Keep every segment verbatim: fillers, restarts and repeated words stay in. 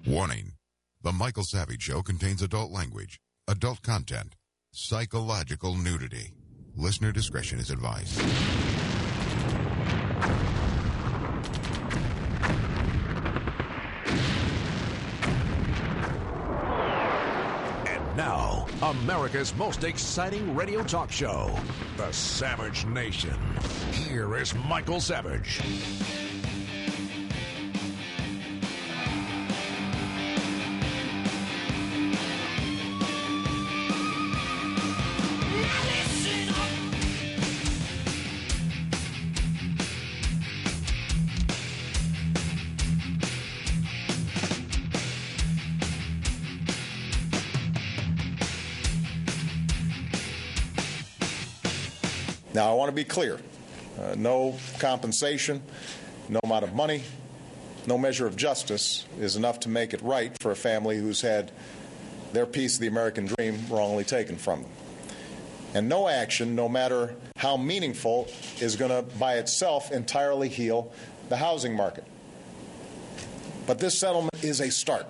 Warning. The Michael Savage Show contains adult language, adult content, psychological nudity. Listener discretion is advised. And now, America's most exciting radio talk show, The Savage Nation. Here is Michael Savage. Now, I want to be clear. Uh, no compensation, no amount of money, no measure of justice is enough to make it right for a family who's had their piece of the American dream wrongly taken from them. And no action, no matter how meaningful, is going to by itself entirely heal the housing market. But this settlement is a start.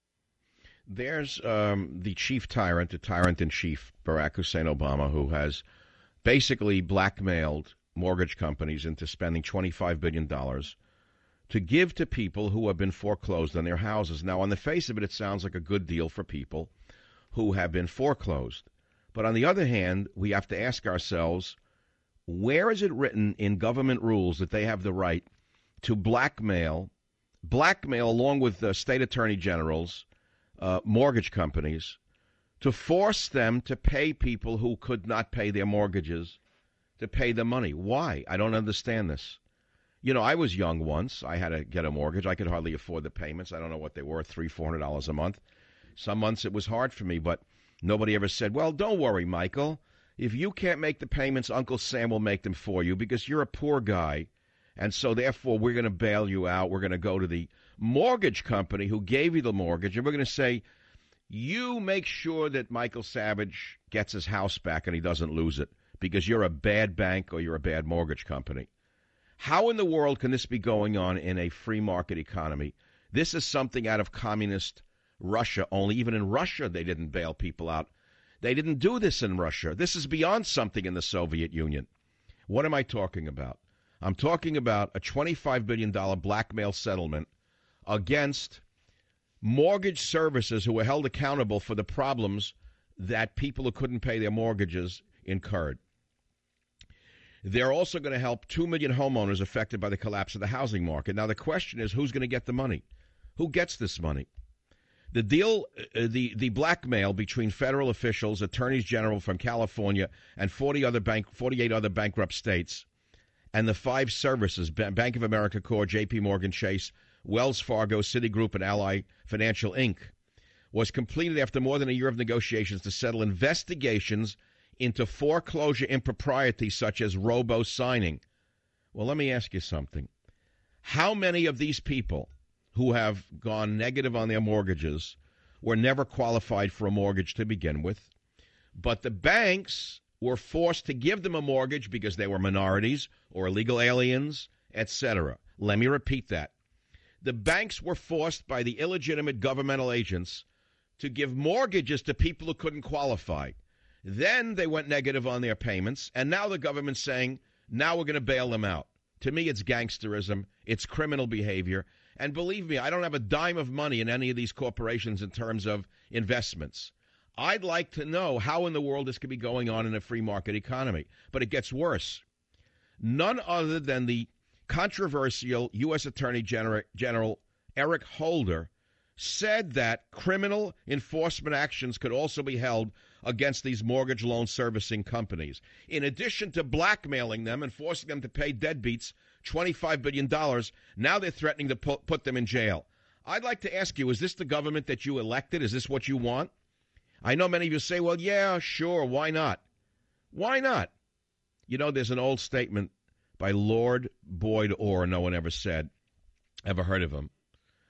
There's um, the chief tyrant, the tyrant-in-chief, Barack Hussein Obama, who has basically blackmailed mortgage companies into spending twenty-five billion dollars to give to people who have been foreclosed on their houses. Now, on the face of it, it sounds like a good deal for people who have been foreclosed. But on the other hand, we have to ask ourselves, where is it written in government rules that they have the right to blackmail, blackmail along with the state attorney generals, uh, mortgage companies, to force them to pay people who could not pay their mortgages to pay the money? Why? I don't understand this. You know, I was young once. I had to get a mortgage. I could hardly afford the payments. I don't know what they were, three, four hundred dollars a month. Some months it was hard for me, but nobody ever said, well, don't worry, Michael. If you can't make the payments, Uncle Sam will make them for you because you're a poor guy, and so therefore we're going to bail you out. We're going to go to the mortgage company who gave you the mortgage, and we're going to say, you make sure that Michael Savage gets his house back and he doesn't lose it because you're a bad bank or you're a bad mortgage company. How in the world can this be going on in a free market economy? This is something out of communist Russia only. Even in Russia, they didn't bail people out. They didn't do this in Russia. This is beyond something in the Soviet Union. What am I talking about? I'm talking about a twenty-five billion dollars blackmail settlement against mortgage services who were held accountable for the problems that people who couldn't pay their mortgages incurred. They're also going to help two million homeowners affected by the collapse of the housing market. Now, the question is, who's going to get the money? Who gets this money? The deal, uh, the, the blackmail between federal officials, attorneys general from California, and forty other bank, forty-eight other bankrupt states, and the five services, Bank of America Corp, J P Morgan Chase, Wells Fargo, Citigroup, and Ally Financial, Incorporated, was completed after more than a year of negotiations to settle investigations into foreclosure improprieties such as robo-signing. Well, let me ask you something. How many of these people who have gone negative on their mortgages were never qualified for a mortgage to begin with, but the banks were forced to give them a mortgage because they were minorities or illegal aliens, et cetera? Let me repeat that. The banks were forced by the illegitimate governmental agents to give mortgages to people who couldn't qualify. Then they went negative on their payments, and now the government's saying, now we're going to bail them out. To me, it's gangsterism. It's criminal behavior. And believe me, I don't have a dime of money in any of these corporations in terms of investments. I'd like to know how in the world this could be going on in a free market economy. But it gets worse. None other than the controversial U S Attorney General, General Eric Holder said that criminal enforcement actions could also be held against these mortgage loan servicing companies. In addition to blackmailing them and forcing them to pay deadbeats twenty-five billion dollars, now they're threatening to put, put them in jail. I'd like to ask you, is this the government that you elected? Is this what you want? I know many of you say, well, yeah, sure, why not? Why not? You know, there's an old statement by Lord Boyd Orr, no one ever said, ever heard of him.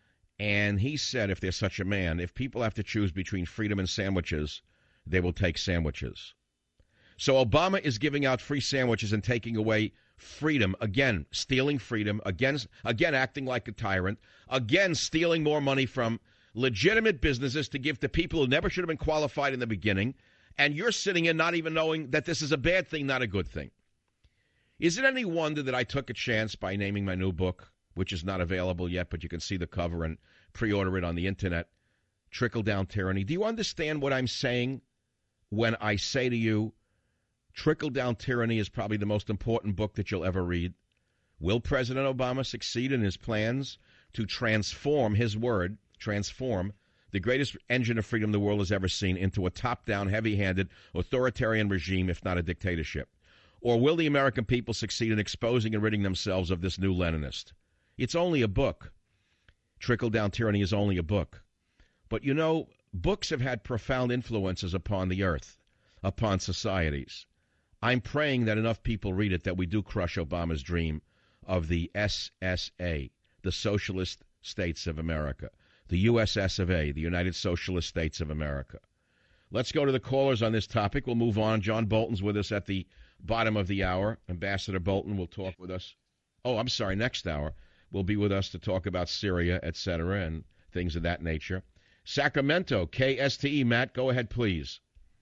And he said, if there's such a man, if people have to choose between freedom and sandwiches, they will take sandwiches. So Obama is giving out free sandwiches and taking away freedom. Again, stealing freedom. Again, again acting like a tyrant. Again, stealing more money from legitimate businesses to give to people who never should have been qualified in the beginning, and you're sitting in not even knowing that this is a bad thing, not a good thing. Is it any wonder that I took a chance by naming my new book, which is not available yet, but you can see the cover and pre-order it on the internet, Trickle-Down Tyranny? Do you understand what I'm saying when I say to you, Trickle-Down Tyranny is probably the most important book that you'll ever read? Will President Obama succeed in his plans to transform his word, transform the greatest engine of freedom the world has ever seen into a top-down, heavy-handed, authoritarian regime, if not a dictatorship? Or will the American people succeed in exposing and ridding themselves of this new Leninist? It's only a book. Trickle-Down Tyranny is only a book. But, you know, books have had profound influences upon the earth, upon societies. I'm praying that enough people read it that we do crush Obama's dream of the S S A, the Socialist States of America, the U S S of A, the United Socialist States of America. Let's go to the callers on this topic. We'll move on. John Bolton's with us at the bottom of the hour. Ambassador Bolton will talk with us. Oh, I'm sorry, next hour. Will be with us to talk about Syria, et cetera, and things of that nature. Sacramento, K S T E. Matt, go ahead, please.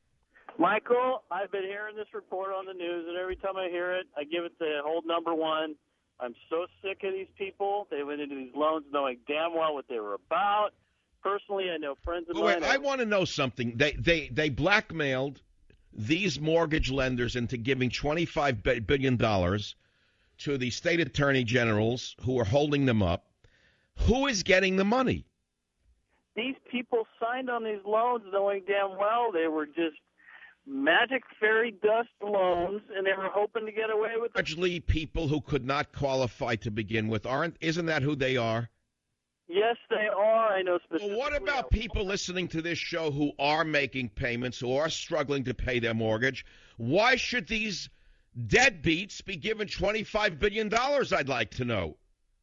Michael, I've been hearing this report on the news, and every time I hear it, I give it the hold number one. I'm so sick of these people. They went into these loans knowing damn well what they were about. Personally, I know friends of oh, mine. Wait, I want to know something. They, they, they blackmailed these mortgage lenders into giving twenty-five billion dollars to the state attorney generals who are holding them up. Who is getting the money? These people signed on these loans knowing damn well they were just magic fairy dust loans, and they were hoping to get away with it. Largely people who could not qualify to begin with. Aren't? Isn't that who they are? Yes, they are. I know specifically. Well, what about people listening to this show who are making payments, who are struggling to pay their mortgage? Why should these deadbeats be given twenty-five billion dollars, I'd like to know?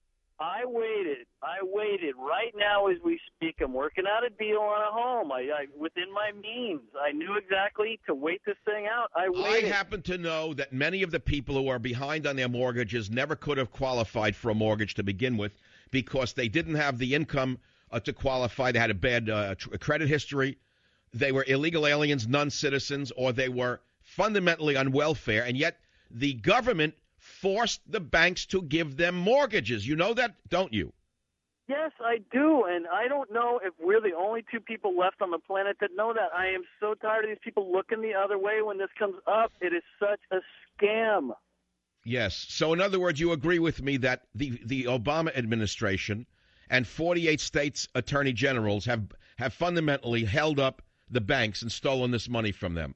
I waited. I waited. Right now as we speak, I'm working out a deal on a home. I, I within my means. I knew exactly to wait this thing out. I waited. I happen to know that many of the people who are behind on their mortgages never could have qualified for a mortgage to begin with because they didn't have the income uh, to qualify. They had a bad uh, tr- credit history. They were illegal aliens, non-citizens, or they were fundamentally on welfare, and yet the government forced the banks to give them mortgages. You know that, don't you? Yes, I do, and I don't know if we're the only two people left on the planet that know that. I am so tired of these people looking the other way when this comes up. It is such a scam. Yes. So in other words, you agree with me that the, the Obama administration and forty-eight states attorney generals have, have fundamentally held up the banks and stolen this money from them.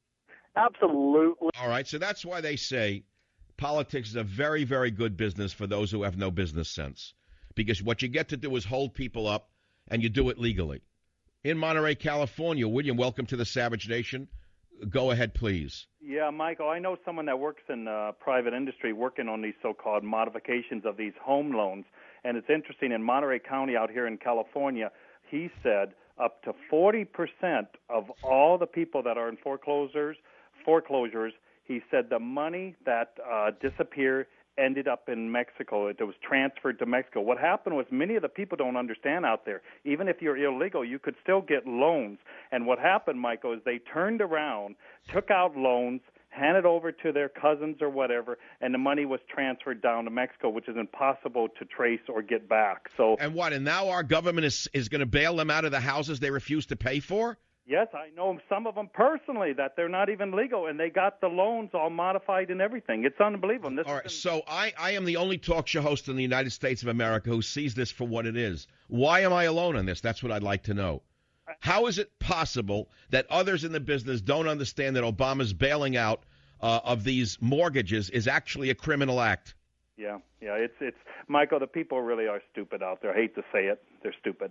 Absolutely. All right. So that's why they say politics is a very, very good business for those who have no business sense. Because what you get to do is hold people up, and you do it legally. In Monterey, California, William, welcome to the Savage Nation. Go ahead, please. Yeah, Michael, I know someone that works in uh, private industry working on these so-called modifications of these home loans. And it's interesting, in Monterey County out here in California, he said up to forty percent of all the people that are in foreclosures, foreclosures, he said the money that uh, disappeared ended up in Mexico. It was transferred to Mexico. What happened was many of the people don't understand out there. Even if you're illegal, you could still get loans. And what happened, Michael, is they turned around, took out loans, handed over to their cousins or whatever, and the money was transferred down to Mexico, which is impossible to trace or get back. So, and what? And now our government is is going to bail them out of the houses they refuse to pay for? Yes, I know some of them personally that they're not even legal, and they got the loans all modified and everything. It's unbelievable. This all right, been... so I, I am the only talk show host in the United States of America who sees this for what it is. Why am I alone on this? That's what I'd like to know. How is it possible that others in the business don't understand that Obama's bailing out uh, of these mortgages is actually a criminal act? Yeah, yeah, it's it's Michael, the people really are stupid out there. I hate to say it. They're stupid.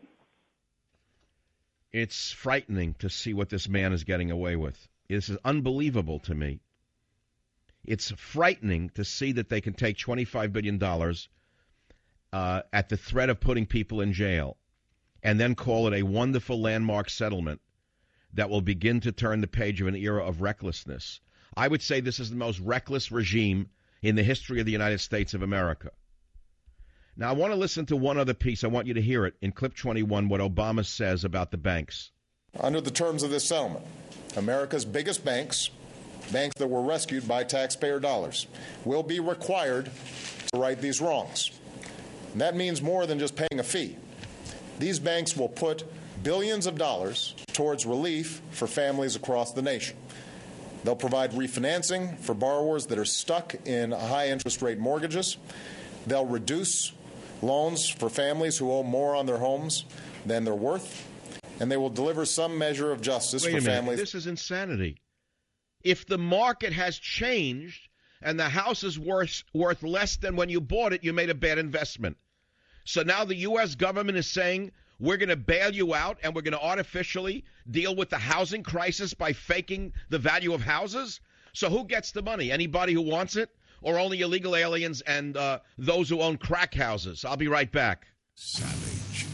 It's frightening to see what this man is getting away with. This is unbelievable to me. It's frightening to see that they can take twenty-five billion dollars uh, at the threat of putting people in jail and then call it a wonderful landmark settlement that will begin to turn the page of an era of recklessness. I would say this is the most reckless regime in the history of the United States of America. Now, I want to listen to one other piece. I want you to hear it in clip twenty-one, what Obama says about the banks. Under the terms of this settlement, America's biggest banks, banks that were rescued by taxpayer dollars, will be required to right these wrongs. And that means more than just paying a fee. These banks will put billions of dollars towards relief for families across the nation. They'll provide refinancing for borrowers that are stuck in high interest rate mortgages. They'll reduce loans for families who owe more on their homes than they're worth. And they will deliver some measure of justice Wait for a minute. families. This is insanity. If the market has changed and the house is worth, worth less than when you bought it, you made a bad investment. So now the U S government is saying we're going to bail you out and we're going to artificially deal with the housing crisis by faking the value of houses? So who gets the money? Anybody who wants it? Or only illegal aliens and uh, those who own crack houses? I'll be right back. Savage.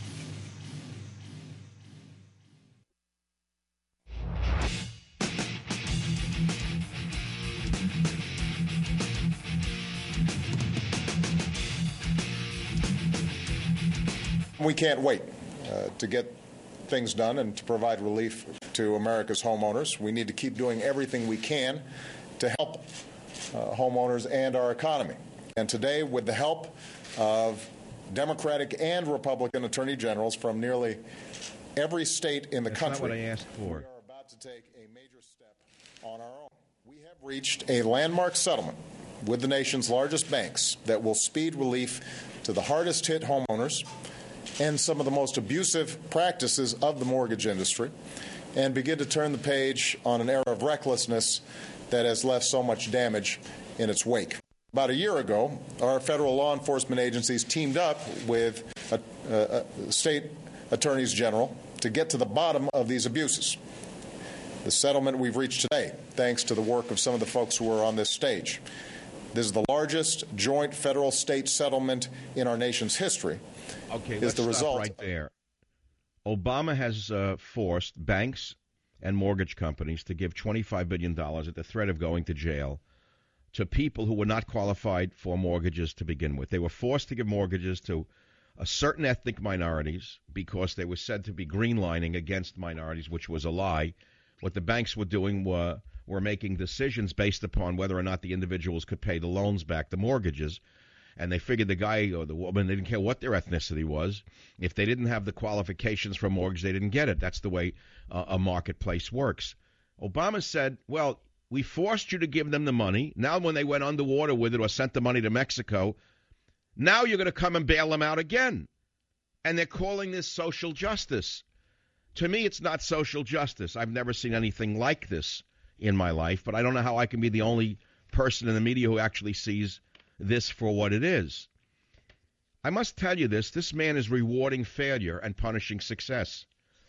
We can't wait uh, to get things done and to provide relief to America's homeowners. We need to keep doing everything we can to help uh, homeowners and our economy. And today, with the help of Democratic and Republican attorney generals from nearly every state in the That's country, not what I asked for. we are about to take a major step on our own. We have reached a landmark settlement with the nation's largest banks that will speed relief to the hardest hit homeowners and some of the most abusive practices of the mortgage industry, and begin to turn the page on an era of recklessness that has left so much damage in its wake. About a year ago, our federal law enforcement agencies teamed up with a, a, a state attorneys general to get to the bottom of these abuses. The settlement we've reached today, thanks to the work of some of the folks who are on this stage. This is the largest joint federal-state settlement in our nation's history. Okay, is let's the stop result right there. Obama has uh, forced banks and mortgage companies to give twenty-five billion dollars at the threat of going to jail to people who were not qualified for mortgages to begin with. They were forced to give mortgages to uh, certain ethnic minorities because they were said to be greenlining against minorities, which was a lie. What the banks were doing were, were making decisions based upon whether or not the individuals could pay the loans back, the mortgages. And they figured the guy or the woman, they didn't care what their ethnicity was. If they didn't have the qualifications for a mortgage, they didn't get it. That's the way uh, a marketplace works. Obama said, well, we forced you to give them the money. Now when they went underwater with it or sent the money to Mexico, now you're going to come and bail them out again. And they're calling this social justice. To me, it's not social justice. I've never seen anything like this in my life, but I don't know how I can be the only person in the media who actually sees this for what it is. I must tell you this, this man is rewarding failure and punishing success.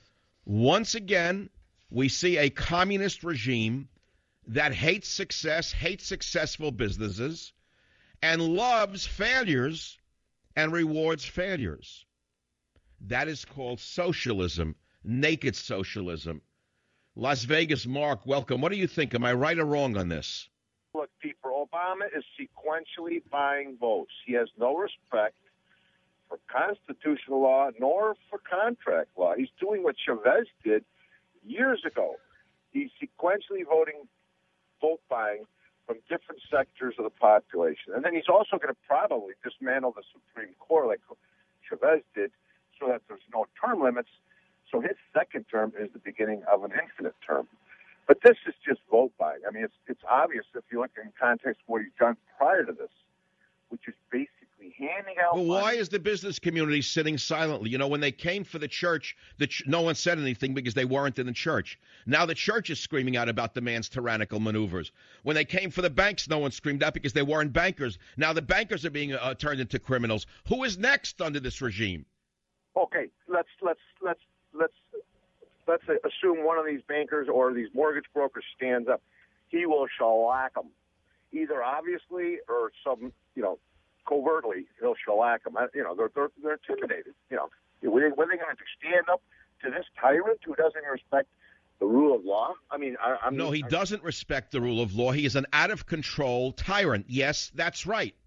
Once again, we see a communist regime that hates success, hates successful businesses, and loves failures and rewards failures. That is called socialism, naked socialism. Las Vegas, Mark, welcome. What do you think? Am I right or wrong on this? Look, Pete, Obama is sequentially buying votes. He has no respect for constitutional law nor for contract law. He's doing what Chavez did years ago. He's sequentially voting, vote buying from different sectors of the population. And then he's also going to probably dismantle the Supreme Court like Chavez did so that there's no term limits. So his second term is the beginning of an infinite term. But this is just vote buying. I mean, it's it's obvious if you look in context of what he's done prior to this, which is basically handing out Well, why money. is the business community sitting silently? You know, when they came for the church, the ch- no one said anything because they weren't in the church. Now the church is screaming out about the man's tyrannical maneuvers. When they came for the banks, no one screamed out because they weren't bankers. Now the bankers are being uh, turned into criminals. Who is next under this regime? Okay, let's let's let's let's let's assume one of these bankers or these mortgage brokers stands up. He will shellac them, either obviously or some, you know, covertly. He'll shellac them. You know, they're they're, they're intimidated. You know, were they, were they going to stand up to this tyrant who doesn't respect the rule of law? I mean, I, I'm No, he I'm, doesn't respect the rule of law. He is an out-of-control tyrant. Yes, that's right.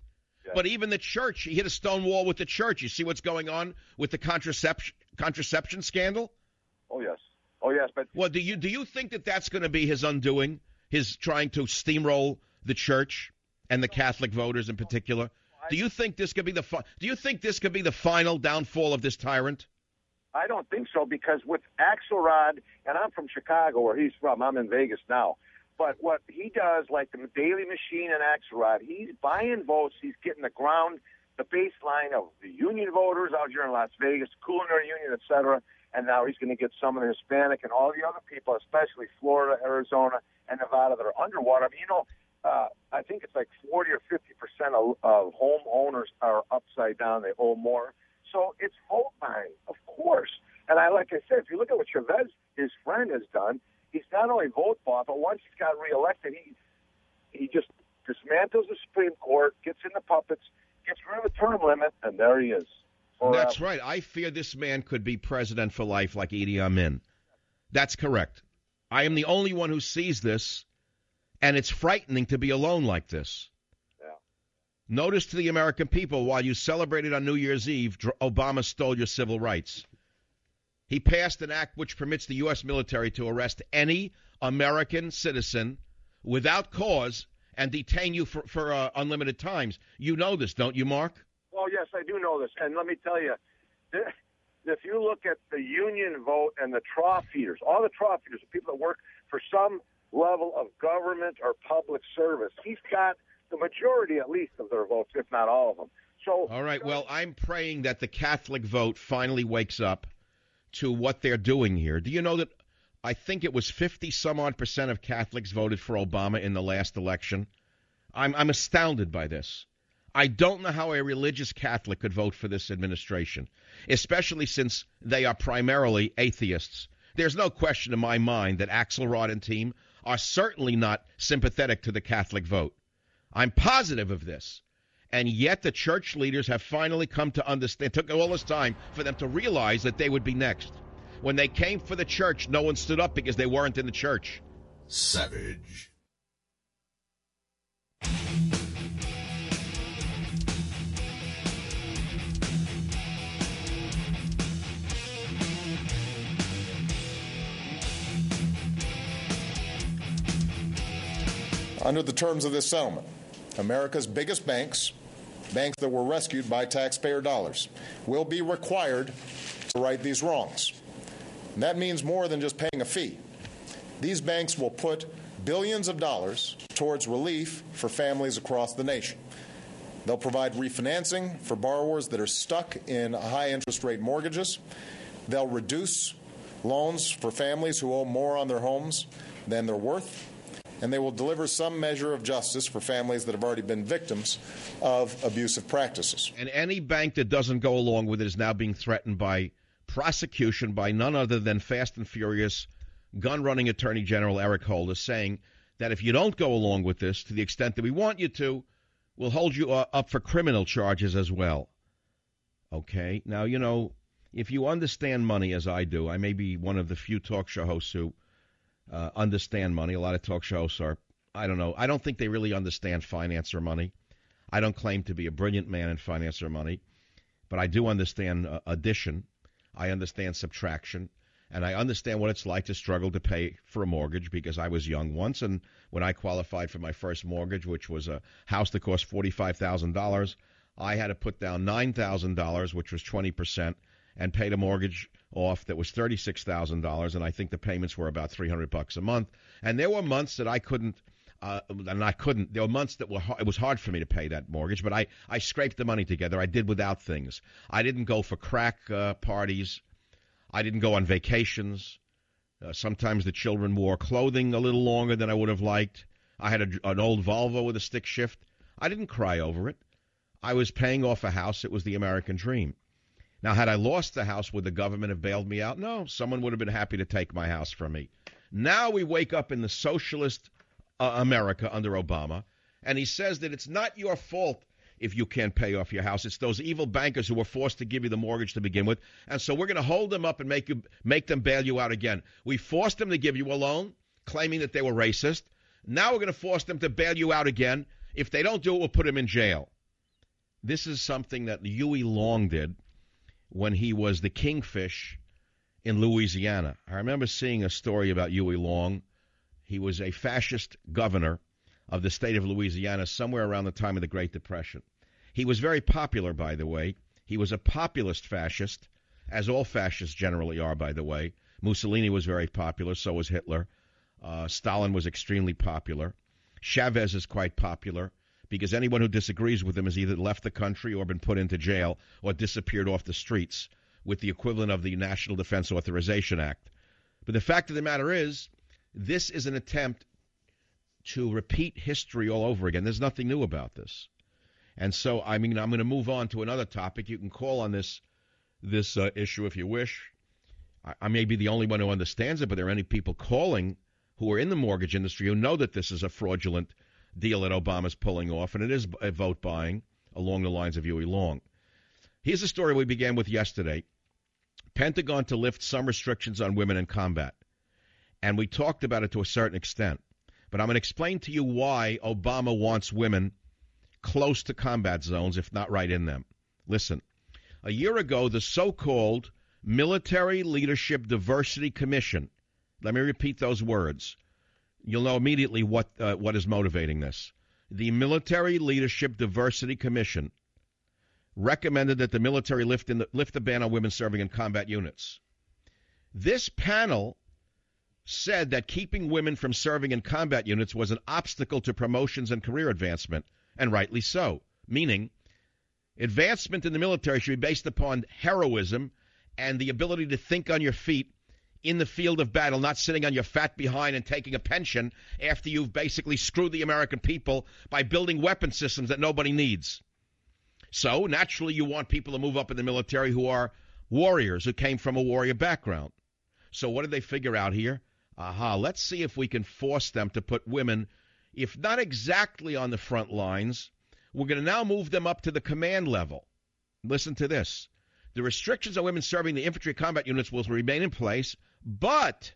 yeah. But even the church, he hit a stone wall with the church. You see what's going on with the contraception contraception scandal? Oh yes, oh yes. But well, do you do you think that that's going to be his undoing? His trying to steamroll the church and the Catholic voters in particular. Do you think this could be the fi- Do you think this could be the final downfall of this tyrant? I don't think so, because with Axelrod, and I'm from Chicago where he's from. I'm in Vegas now. But what he does, like the Daily Machine and Axelrod, he's buying votes. He's getting the ground, the baseline of the union voters out here in Las Vegas, culinary union, et cetera. And now he's going to get some of the Hispanic and all the other people, especially Florida, Arizona, and Nevada, that are underwater. I mean, you know, uh, I think it's like forty or fifty percent of, of homeowners are upside down. They owe more. So it's vote buying, of course. And I, like I said, if you look at what Chavez, his friend, has done, he's not only vote bought, but once he's got reelected, he he just dismantles the Supreme Court, gets in the puppets, gets rid of the term limit, and there he is. Forever. That's right. I fear this man could be president for life like Idi Amin. That's correct. I am the only one who sees this, and it's frightening to be alone like this. Yeah. Notice to the American people, while you celebrated on New Year's Eve, Obama stole your civil rights. He passed an act which permits the U S military to arrest any American citizen without cause and detain you for, for uh, unlimited times. You know this, don't you, Mark? Well, yes, I do know this. And let me tell you, if you look at the union vote and the trough feeders, all the trough feeders, the people that work for some level of government or public service, he's got the majority, at least, of their votes, if not all of them. So, all right, well, I'm praying that the Catholic vote finally wakes up to what they're doing here. Do you know that I think it was fifty some odd percent of Catholics voted for Obama in the last election? I'm, I'm astounded by this. I don't know how a religious Catholic could vote for this administration, especially since they are primarily atheists. There's no question in my mind that Axelrod and team are certainly not sympathetic to the Catholic vote. I'm positive of this. And yet the church leaders have finally come to understand. It took all this time for them to realize that they would be next. When they came for the church, no one stood up because they weren't in the church. Savage. Under the terms of this settlement, America's biggest banks, banks that were rescued by taxpayer dollars, will be required to right these wrongs. And that means more than just paying a fee. These banks will put billions of dollars towards relief for families across the nation. They'll provide refinancing for borrowers that are stuck in high interest rate mortgages. They'll reduce loans for families who owe more on their homes than they're worth. And they will deliver some measure of justice for families that have already been victims of abusive practices. And any bank that doesn't go along with it is now being threatened by prosecution by none other than Fast and Furious gun-running Attorney General Eric Holder, saying that if you don't go along with this to the extent that we want you to, we'll hold you uh, up for criminal charges as well. Okay? Now, you know, if you understand money as I do, I may be one of the few talk show hosts who Uh, understand money. A lot of talk shows are, I don't know, I don't think they really understand finance or money. I don't claim to be a brilliant man in finance or money, but I do understand uh, addition. I understand subtraction, and I understand what it's like to struggle to pay for a mortgage because I was young once, and when I qualified for my first mortgage, which was a house that cost forty-five thousand dollars, I had to put down nine thousand dollars, which was twenty percent, and paid a mortgage off that was thirty-six thousand dollars, and I think the payments were about three hundred bucks a month. And there were months that I couldn't, uh, and I couldn't, there were months that were, it was hard for me to pay that mortgage, but I, I scraped the money together. I did without things. I didn't go for crack uh, parties. I didn't go on vacations. Uh, sometimes the children wore clothing a little longer than I would have liked. I had a, an old Volvo with a stick shift. I didn't cry over it. I was paying off a house. It was the American dream. Now, had I lost the house, would the government have bailed me out? No, someone would have been happy to take my house from me. Now we wake up in the socialist uh, America under Obama, and he says that it's not your fault if you can't pay off your house. It's those evil bankers who were forced to give you the mortgage to begin with, and so we're going to hold them up and make you make them bail you out again. We forced them to give you a loan, claiming that they were racist. Now we're going to force them to bail you out again. If they don't do it, we'll put them in jail. This is something that Huey Long did when he was the kingfish in Louisiana. I remember seeing a story about Huey Long. He was a fascist governor of the state of Louisiana somewhere around the time of the Great Depression. He was very popular, by the way. He was a populist fascist, as all fascists generally are, by the way. Mussolini was very popular, so was Hitler. Uh, Stalin was extremely popular. Chavez is quite popular because anyone who disagrees with him has either left the country or been put into jail or disappeared off the streets with the equivalent of the National Defense Authorization Act. But the fact of the matter is, this is an attempt to repeat history all over again. There's nothing new about this. And so, I mean, I'm going to move on to another topic. You can call on this this uh, issue if you wish. I, I may be the only one who understands it, but there are many people calling who are in the mortgage industry who know that this is a fraudulent deal that Obama's pulling off, and it is a vote buying along the lines of Huey Long. Here's a story we began with yesterday. Pentagon to lift some restrictions on women in combat. And we talked about it to a certain extent. But I'm going to explain to you why Obama wants women close to combat zones, if not right in them. Listen, a year ago, the so-called Military Leadership Diversity Commission, let me repeat those words. You'll know immediately what uh, what is motivating this. The Military Leadership Diversity Commission recommended that the military lift, in the, lift the ban on women serving in combat units. This panel said that keeping women from serving in combat units was an obstacle to promotions and career advancement, and rightly so, meaning advancement in the military should be based upon heroism and the ability to think on your feet in the field of battle, not sitting on your fat behind and taking a pension after you've basically screwed the American people by building weapon systems that nobody needs. So, naturally, you want people to move up in the military who are warriors, who came from a warrior background. So what did they figure out here? Aha, let's see if we can force them to put women, if not exactly on the front lines, we're going to now move them up to the command level. Listen to this. The restrictions on women serving the infantry combat units will remain in place, but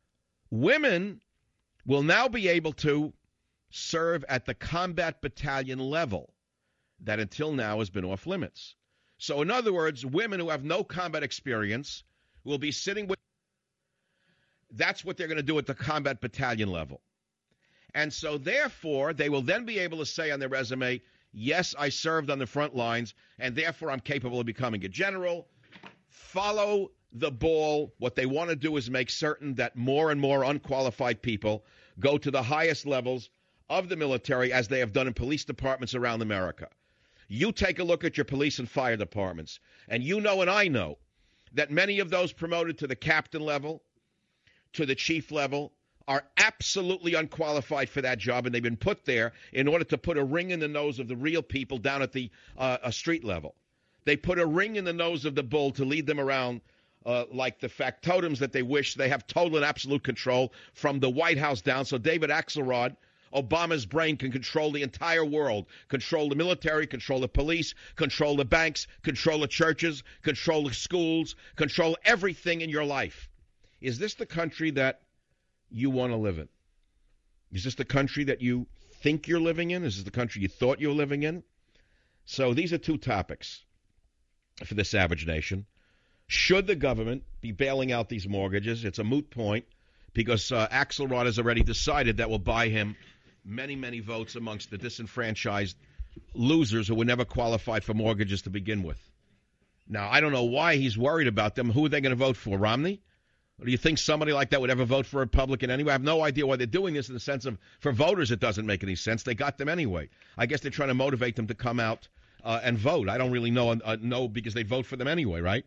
women will now be able to serve at the combat battalion level that until now has been off limits. So in other words, women who have no combat experience will be sitting with. That's what they're going to do at the combat battalion level. And so, therefore, they will then be able to say on their resume, yes, I served on the front lines, and therefore I'm capable of becoming a general. Follow the ball. What they want to do is make certain that more and more unqualified people go to the highest levels of the military, as they have done in police departments around America. You take a look at your police and fire departments, and you know and I know that many of those promoted to the captain level, to the chief level, are absolutely unqualified for that job, and they've been put there in order to put a ring in the nose of the real people down at the uh, a street level. They put a ring in the nose of the bull to lead them around uh, like the factotums that they wish. They have total and absolute control from the White House down. So David Axelrod, Obama's brain, can control the entire world, control the military, control the police, control the banks, control the churches, control the schools, control everything in your life. Is this the country that you want to live in? Is this the country that you think you're living in? Is this the country you thought you were living in? So these are two topics for the Savage Nation. Should the government be bailing out these mortgages? It's a moot point because uh, Axelrod has already decided that will buy him many, many votes amongst the disenfranchised losers who were never qualified for mortgages to begin with. Now, I don't know why he's worried about them. Who are they going to vote for, Romney? Or do you think somebody like that would ever vote for a Republican anyway? I have no idea why they're doing this in the sense of, for voters, it doesn't make any sense. They got them anyway. I guess they're trying to motivate them to come out uh, and vote. I don't really know, uh, know because they vote for them anyway, right?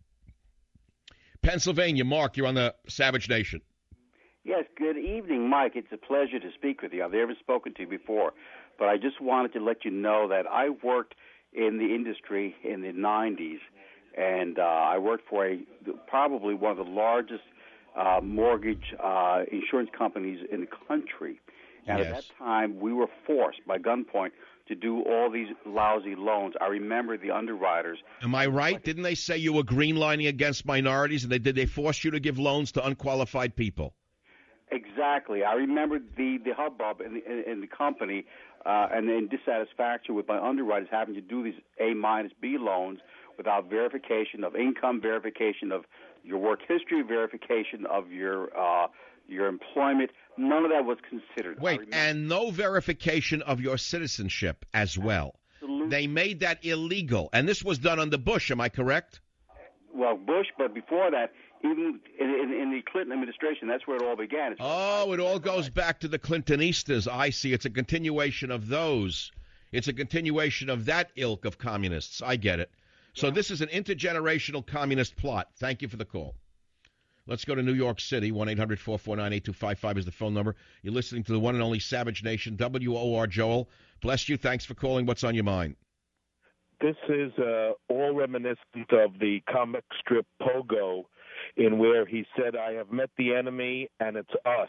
Pennsylvania, Mark, you're on the Savage Nation. Yes, good evening, Mike. It's a pleasure to speak with you. I've never spoken to you before, but I just wanted to let you know that I worked in the industry in the nineties. And uh, I worked for a probably one of the largest uh, mortgage uh, insurance companies in the country. And yes. At that time, we were forced by gunpoint to do all these lousy loans. I remember the underwriters. Am I right? Like, Didn't they say you were greenlining against minorities, and they did they force you to give loans to unqualified people? Exactly. I remember the, the hubbub in the, in, in the company uh, and then dissatisfaction with my underwriters having to do these A minus B loans without verification of income, verification of your work history, verification of your uh, your employment. None of that was considered. Wait, and no verification of your citizenship as well. Absolutely. They made that illegal, and this was done under Bush. Am I correct? Well, Bush, but before that, even in, in, in the Clinton administration, that's where it all began. It's oh, it all goes back to the Clintonistas. I see. It's a continuation of those. It's a continuation of that ilk of communists. I get it. So this is an intergenerational communist plot. Thank you for the call. Let's go to New York City. one eight hundred four four nine eight two five five is the phone number. You're listening to the one and only Savage Nation, W O R Joel. Bless you. Thanks for calling. What's on your mind? This is uh, all reminiscent of the comic strip Pogo, in where he said, I have met the enemy and it's us.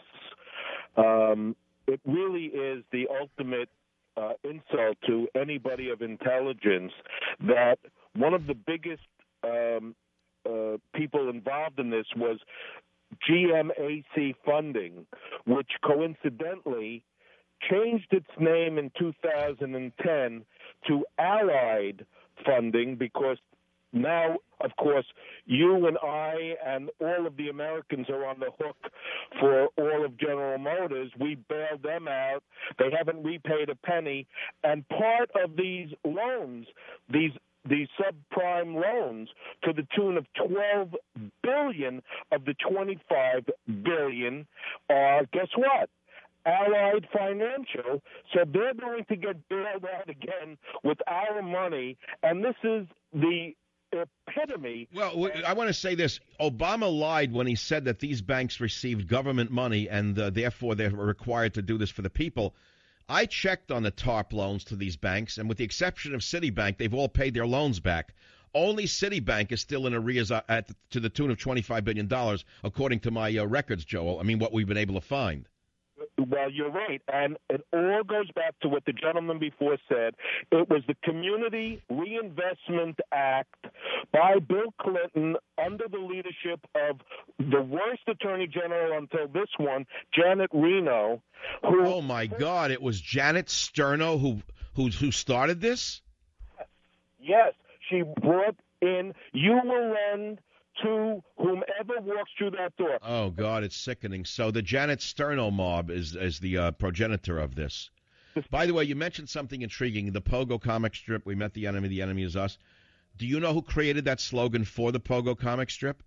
Um, it really is the ultimate uh, insult to anybody of intelligence that one of the biggest um, uh, people involved in this was G M A C Funding, which coincidentally changed its name in two thousand ten to Allied Funding, because now, of course, you and I and all of the Americans are on the hook for all of General Motors. We bailed them out. They haven't repaid a penny. And part of these loans, these these subprime loans, to the tune of twelve billion dollars of the twenty-five billion dollars are, guess what? Allied Financial, so they're going to get bailed out again with our money, and this is the epitome. Well, I want to say this. Obama lied when he said that these banks received government money and uh, therefore they were required to do this for the people. I checked on the TARP loans to these banks, and with the exception of Citibank, they've all paid their loans back. Only Citibank is still in arrears at, to the tune of twenty-five billion dollars, according to my uh, records, Joel. I mean, what we've been able to find. Well, you're right, and it all goes back to what the gentleman before said. It was the Community Reinvestment Act by Bill Clinton under the leadership of the worst Attorney General until this one, Janet Reno. Who, oh, my God, it was Janet Sterno who, who, who started this? Yes, she brought in, you will lend to whomever walks through that door. Oh, God, it's sickening. So the Janet Sterno mob is, is the uh, progenitor of this. By the way, you mentioned something intriguing, the Pogo comic strip, we met the enemy, the enemy is us. Do you know who created that slogan for the Pogo comic strip?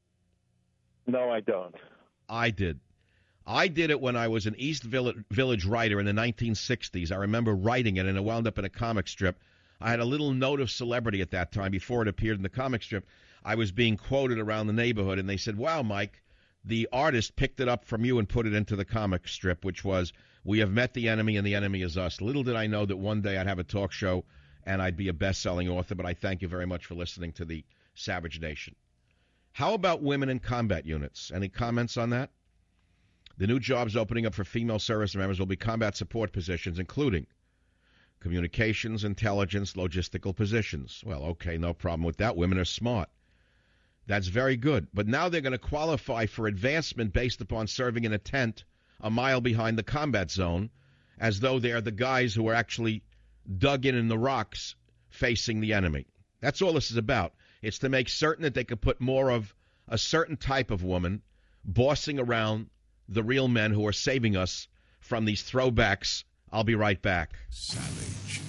No, I don't. I did. I did it when I was an East Village, Village writer in the nineteen sixties. I remember writing it, and it wound up in a comic strip. I had a little note of celebrity at that time before it appeared in the comic strip. I was being quoted around the neighborhood, and they said, wow, Mike, the artist picked it up from you and put it into the comic strip, which was, we have met the enemy, and the enemy is us. Little did I know that one day I'd have a talk show, and I'd be a best-selling author, but I thank you very much for listening to the Savage Nation. How about women in combat units? Any comments on that? The new jobs opening up for female service members will be combat support positions, including communications, intelligence, logistical positions. Well, okay, no problem with that. Women are smart. That's very good. But now they're going to qualify for advancement based upon serving in a tent a mile behind the combat zone, as though they are the guys who are actually dug in in the rocks facing the enemy. That's all this is about. It's to make certain that they can put more of a certain type of woman bossing around the real men who are saving us from these throwbacks. I'll be right back. Savage.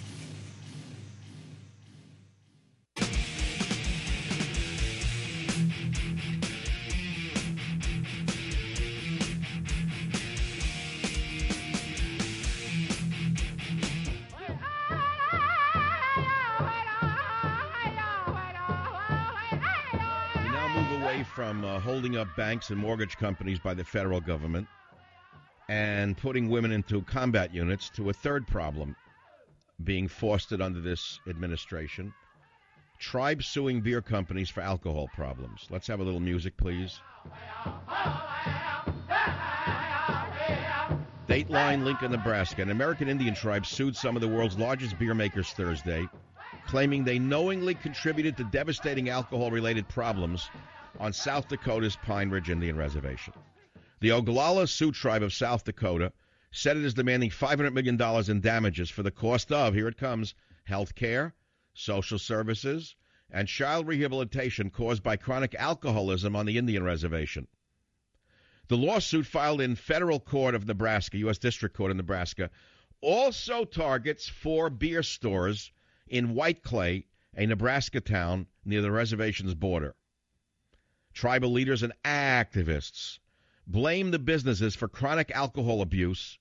From uh, holding up banks and mortgage companies by the federal government and putting women into combat units to a third problem being fostered under this administration. Tribes suing beer companies for alcohol problems. Let's have a little music, please. Dateline, Lincoln, Nebraska. An American Indian tribe sued some of the world's largest beer makers Thursday, claiming they knowingly contributed to devastating alcohol-related problems on South Dakota's Pine Ridge Indian Reservation. The Oglala Sioux Tribe of South Dakota said it is demanding five hundred million dollars in damages for the cost of, here it comes, health care, social services, and child rehabilitation caused by chronic alcoholism on the Indian reservation. The lawsuit filed in federal court of Nebraska, U S District Court in Nebraska, also targets four beer stores in White Clay, a Nebraska town near the reservation's border. Tribal leaders and activists blame the businesses for chronic alcohol abuse.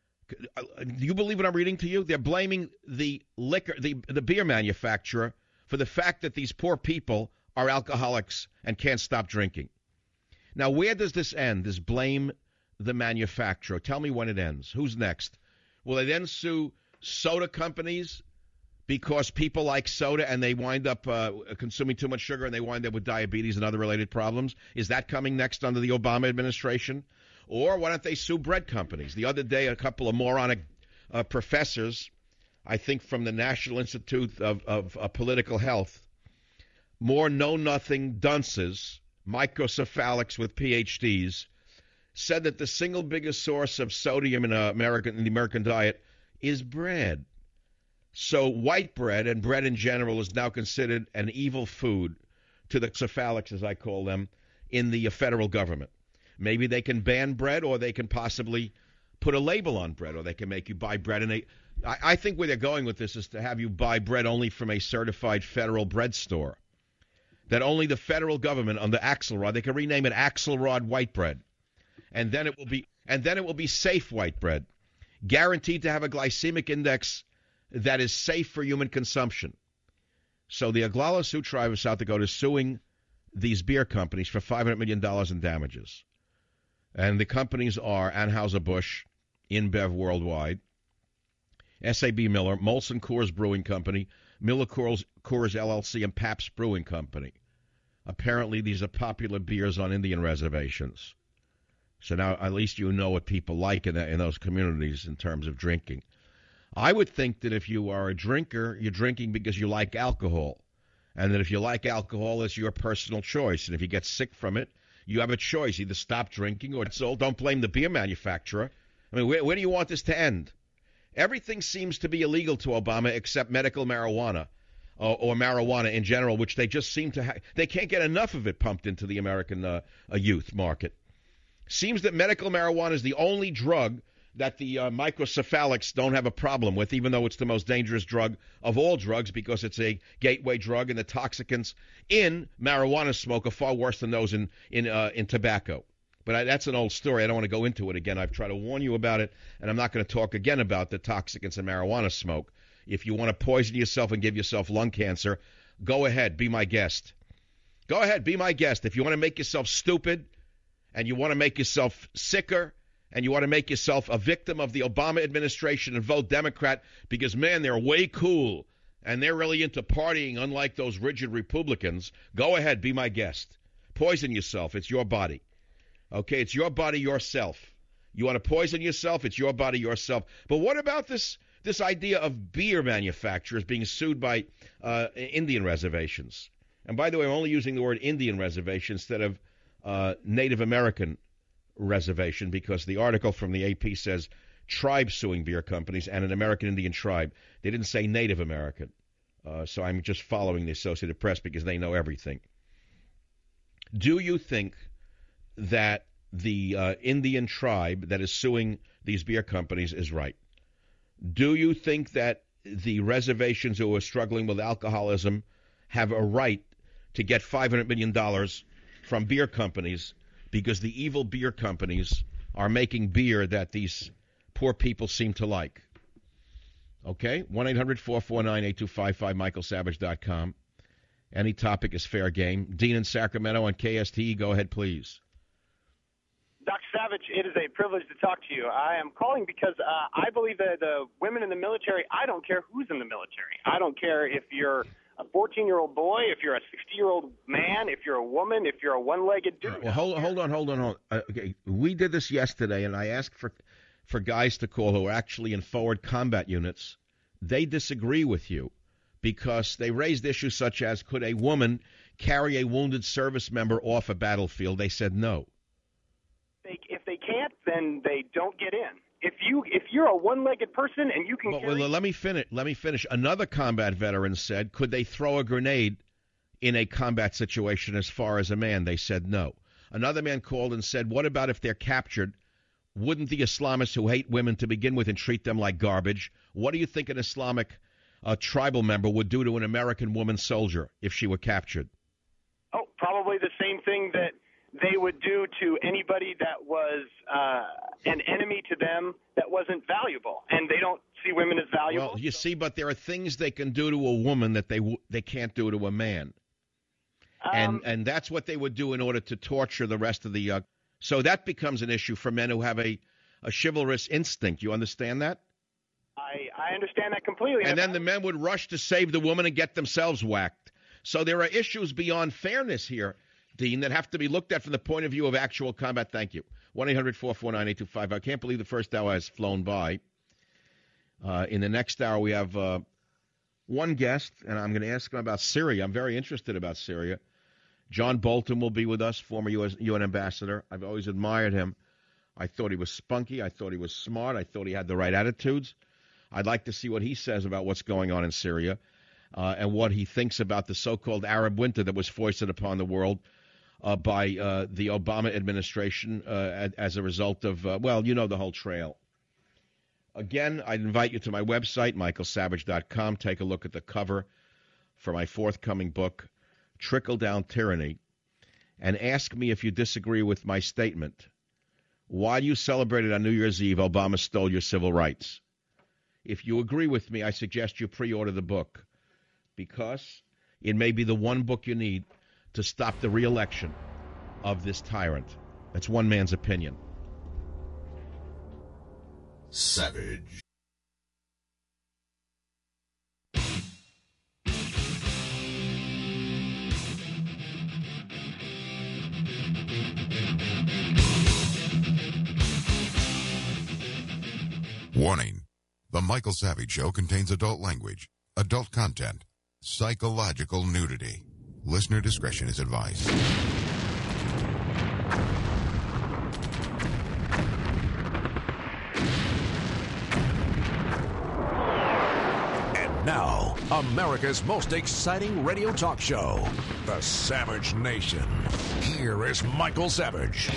Do you believe what I'm reading to you? They're blaming the liquor, the, the beer manufacturer for the fact that these poor people are alcoholics and can't stop drinking. Now, where does this end, this blame the manufacturer? Tell me when it ends. Who's next? Will they then sue soda companies because people like soda and they wind up uh, consuming too much sugar and they wind up with diabetes and other related problems? Is that coming next under the Obama administration? Or why don't they sue bread companies? The other day, a couple of moronic uh, professors, I think from the National Institute of, of uh, Political Health, more know-nothing dunces, microcephalics with P H Ds, said that the single biggest source of sodium in, uh, American, in the American diet is bread. So white bread and bread in general is now considered an evil food to the cephalics, as I call them, in the uh, federal government. Maybe they can ban bread, or they can possibly put a label on bread, or they can make you buy bread. And they, I, I think where they're going with this is to have you buy bread only from a certified federal bread store. That only the federal government on the Axelrod, they can rename it Axelrod white bread, and then it will be, and then it will be safe white bread, guaranteed to have a glycemic index that is safe for human consumption. So the Oglala Sioux tribe of South Dakota is suing these beer companies for five hundred million dollars in damages. And the companies are Anheuser-Busch, InBev Worldwide, S A B Miller, Molson Coors Brewing Company, Miller Coors, Coors L L C, and Pabst Brewing Company. Apparently, these are popular beers on Indian reservations. So now at least you know what people like in, that, in those communities in terms of drinking. I would think that if you are a drinker, you're drinking because you like alcohol. And that if you like alcohol, it's your personal choice. And if you get sick from it, you have a choice. Either stop drinking or it's all. Don't blame the beer manufacturer. I mean, where, where do you want this to end? Everything seems to be illegal to Obama except medical marijuana or, or marijuana in general, which they just seem to have. They can't get enough of it pumped into the American uh, uh, youth market. Seems that medical marijuana is the only drug that the uh, microcephalics don't have a problem with, even though it's the most dangerous drug of all drugs because it's a gateway drug, and the toxicants in marijuana smoke are far worse than those in in, uh, in tobacco. But I, that's an old story. I don't want to go into it again. I've tried to warn you about it, and I'm not going to talk again about the toxicants in marijuana smoke. If you want to poison yourself and give yourself lung cancer, go ahead, be my guest. Go ahead, be my guest. If you want to make yourself stupid and you want to make yourself sicker, and you want to make yourself a victim of the Obama administration and vote Democrat because, man, they're way cool and they're really into partying, unlike those rigid Republicans, go ahead, be my guest. Poison yourself. It's your body. Okay, it's your body, yourself. You want to poison yourself? It's your body, yourself. But what about this this idea of beer manufacturers being sued by uh, Indian reservations? And by the way, I'm only using the word Indian reservation instead of uh, Native American reservation, because the article from the A P says tribe suing beer companies and an American Indian tribe. They didn't say Native American. Uh, so I'm just following the Associated Press because they know everything. Do you think that the uh, Indian tribe that is suing these beer companies is right? Do you think that the reservations who are struggling with alcoholism have a right to get five hundred million dollars from beer companies because the evil beer companies are making beer that these poor people seem to like? Okay, one eight hundred four four nine eight two five five, michael savage dot com. Any topic is fair game. Dean in Sacramento on K S T E, go ahead, please. Doctor Savage, it is a privilege to talk to you. I am calling because uh, I believe that the women in the military, I don't care who's in the military. I don't care if you're a fourteen-year-old boy, if you're a sixty-year-old man, if you're a woman, if you're a one-legged dude. Well, hold, hold on, hold on, hold on. Uh, okay. We did this yesterday, and I asked for for guys to call who are actually in forward combat units. They disagree with you because they raised issues such as, could a woman carry a wounded service member off a battlefield? They said no. They, if they can't, then they don't get in. if you if you're a one-legged person and you can Well, carry... well, let me finish. Let me finish. Another combat veteran said, could they throw a grenade in a combat situation as far as a man? They said no. Another man called and said, what about if they're captured? Wouldn't the Islamists who hate women to begin with and treat them like garbage? What do you think an Islamic uh, tribal member would do to an American woman soldier if she were captured? Oh, probably the same thing that they would do to anybody that was uh, an enemy to them that wasn't valuable. And they don't see women as valuable. Well, you see, but there are things they can do to a woman that they w- they can't do to a man. Um, and and that's what they would do in order to torture the rest of the... Uh, so that becomes an issue for men who have a, a chivalrous instinct. You understand that? I, I understand that completely. And then the men would rush to save the woman and get themselves whacked. So there are issues beyond fairness here, Dean, that have to be looked at from the point of view of actual combat. Thank you. one eight hundred four four nine eight two five. I can't believe the first hour has flown by. Uh, in the next hour, we have uh, one guest, and I'm going to ask him about Syria. I'm very interested about Syria. John Bolton will be with us, former U S U N ambassador. I've always admired him. I thought he was spunky. I thought he was smart. I thought he had the right attitudes. I'd like to see what he says about what's going on in Syria uh, and what he thinks about the so-called Arab winter that was foisted upon the world uh, by uh, the Obama administration uh, as a result of, uh, well, you know the whole trail. Again, I'd invite you to my website, michael savage dot com. Take a look at the cover for my forthcoming book, Trickle-Down Tyranny, and ask me if you disagree with my statement. Why do you celebrate it on New Year's Eve? Obama stole your civil rights. If you agree with me, I suggest you pre-order the book because it may be the one book you need to stop the re-election of this tyrant. That's one man's opinion. Savage. Warning. The Michael Savage Show contains adult language, adult content, psychological nudity. Listener discretion is advised. And now, America's most exciting radio talk show, The Savage Nation. Here is Michael Savage.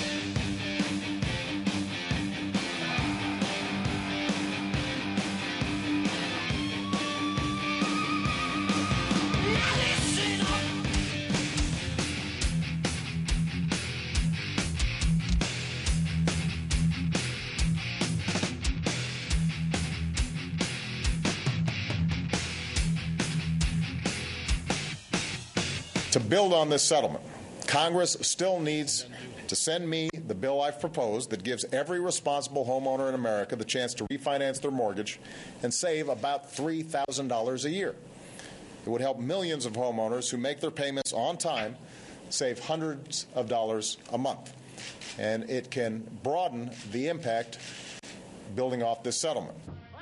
To build on this settlement, Congress still needs to send me the bill I've proposed that gives every responsible homeowner in America the chance to refinance their mortgage and save about three thousand dollars a year. It would help millions of homeowners who make their payments on time save hundreds of dollars a month. And it can broaden the impact building off this settlement.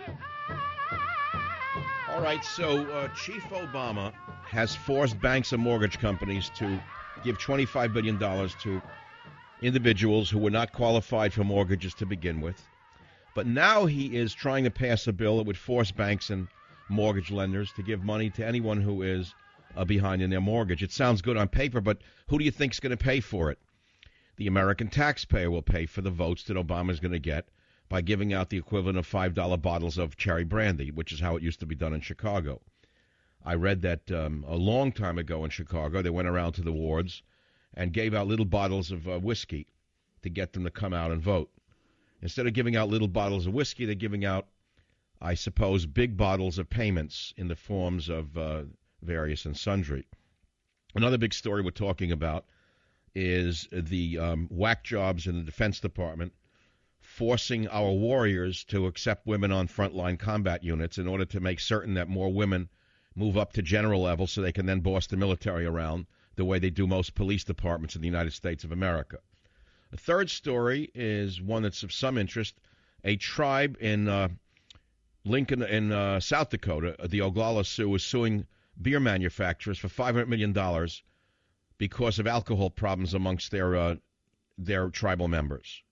All right, so uh, Chief Obama has forced banks and mortgage companies to give twenty-five billion dollars to individuals who were not qualified for mortgages to begin with. But now he is trying to pass a bill that would force banks and mortgage lenders to give money to anyone who is uh, behind in their mortgage. It sounds good on paper, but who do you think is going to pay for it? The American taxpayer will pay for the votes that Obama is going to get by giving out the equivalent of five dollar bottles of cherry brandy, which is how it used to be done in Chicago. I read that um, a long time ago in Chicago, they went around to the wards and gave out little bottles of uh, whiskey to get them to come out and vote. Instead of giving out little bottles of whiskey, they're giving out, I suppose, big bottles of payments in the forms of uh, various and sundry. Another big story we're talking about is the um, whack jobs in the Defense Department forcing our warriors to accept women on frontline combat units in order to make certain that more women move up to general level so they can then boss the military around the way they do most police departments in the United States of America. The third story is one that's of some interest. A tribe in uh, Lincoln, in uh, South Dakota, the Oglala Sioux, is suing beer manufacturers for five hundred million dollars because of alcohol problems amongst their uh, their tribal members.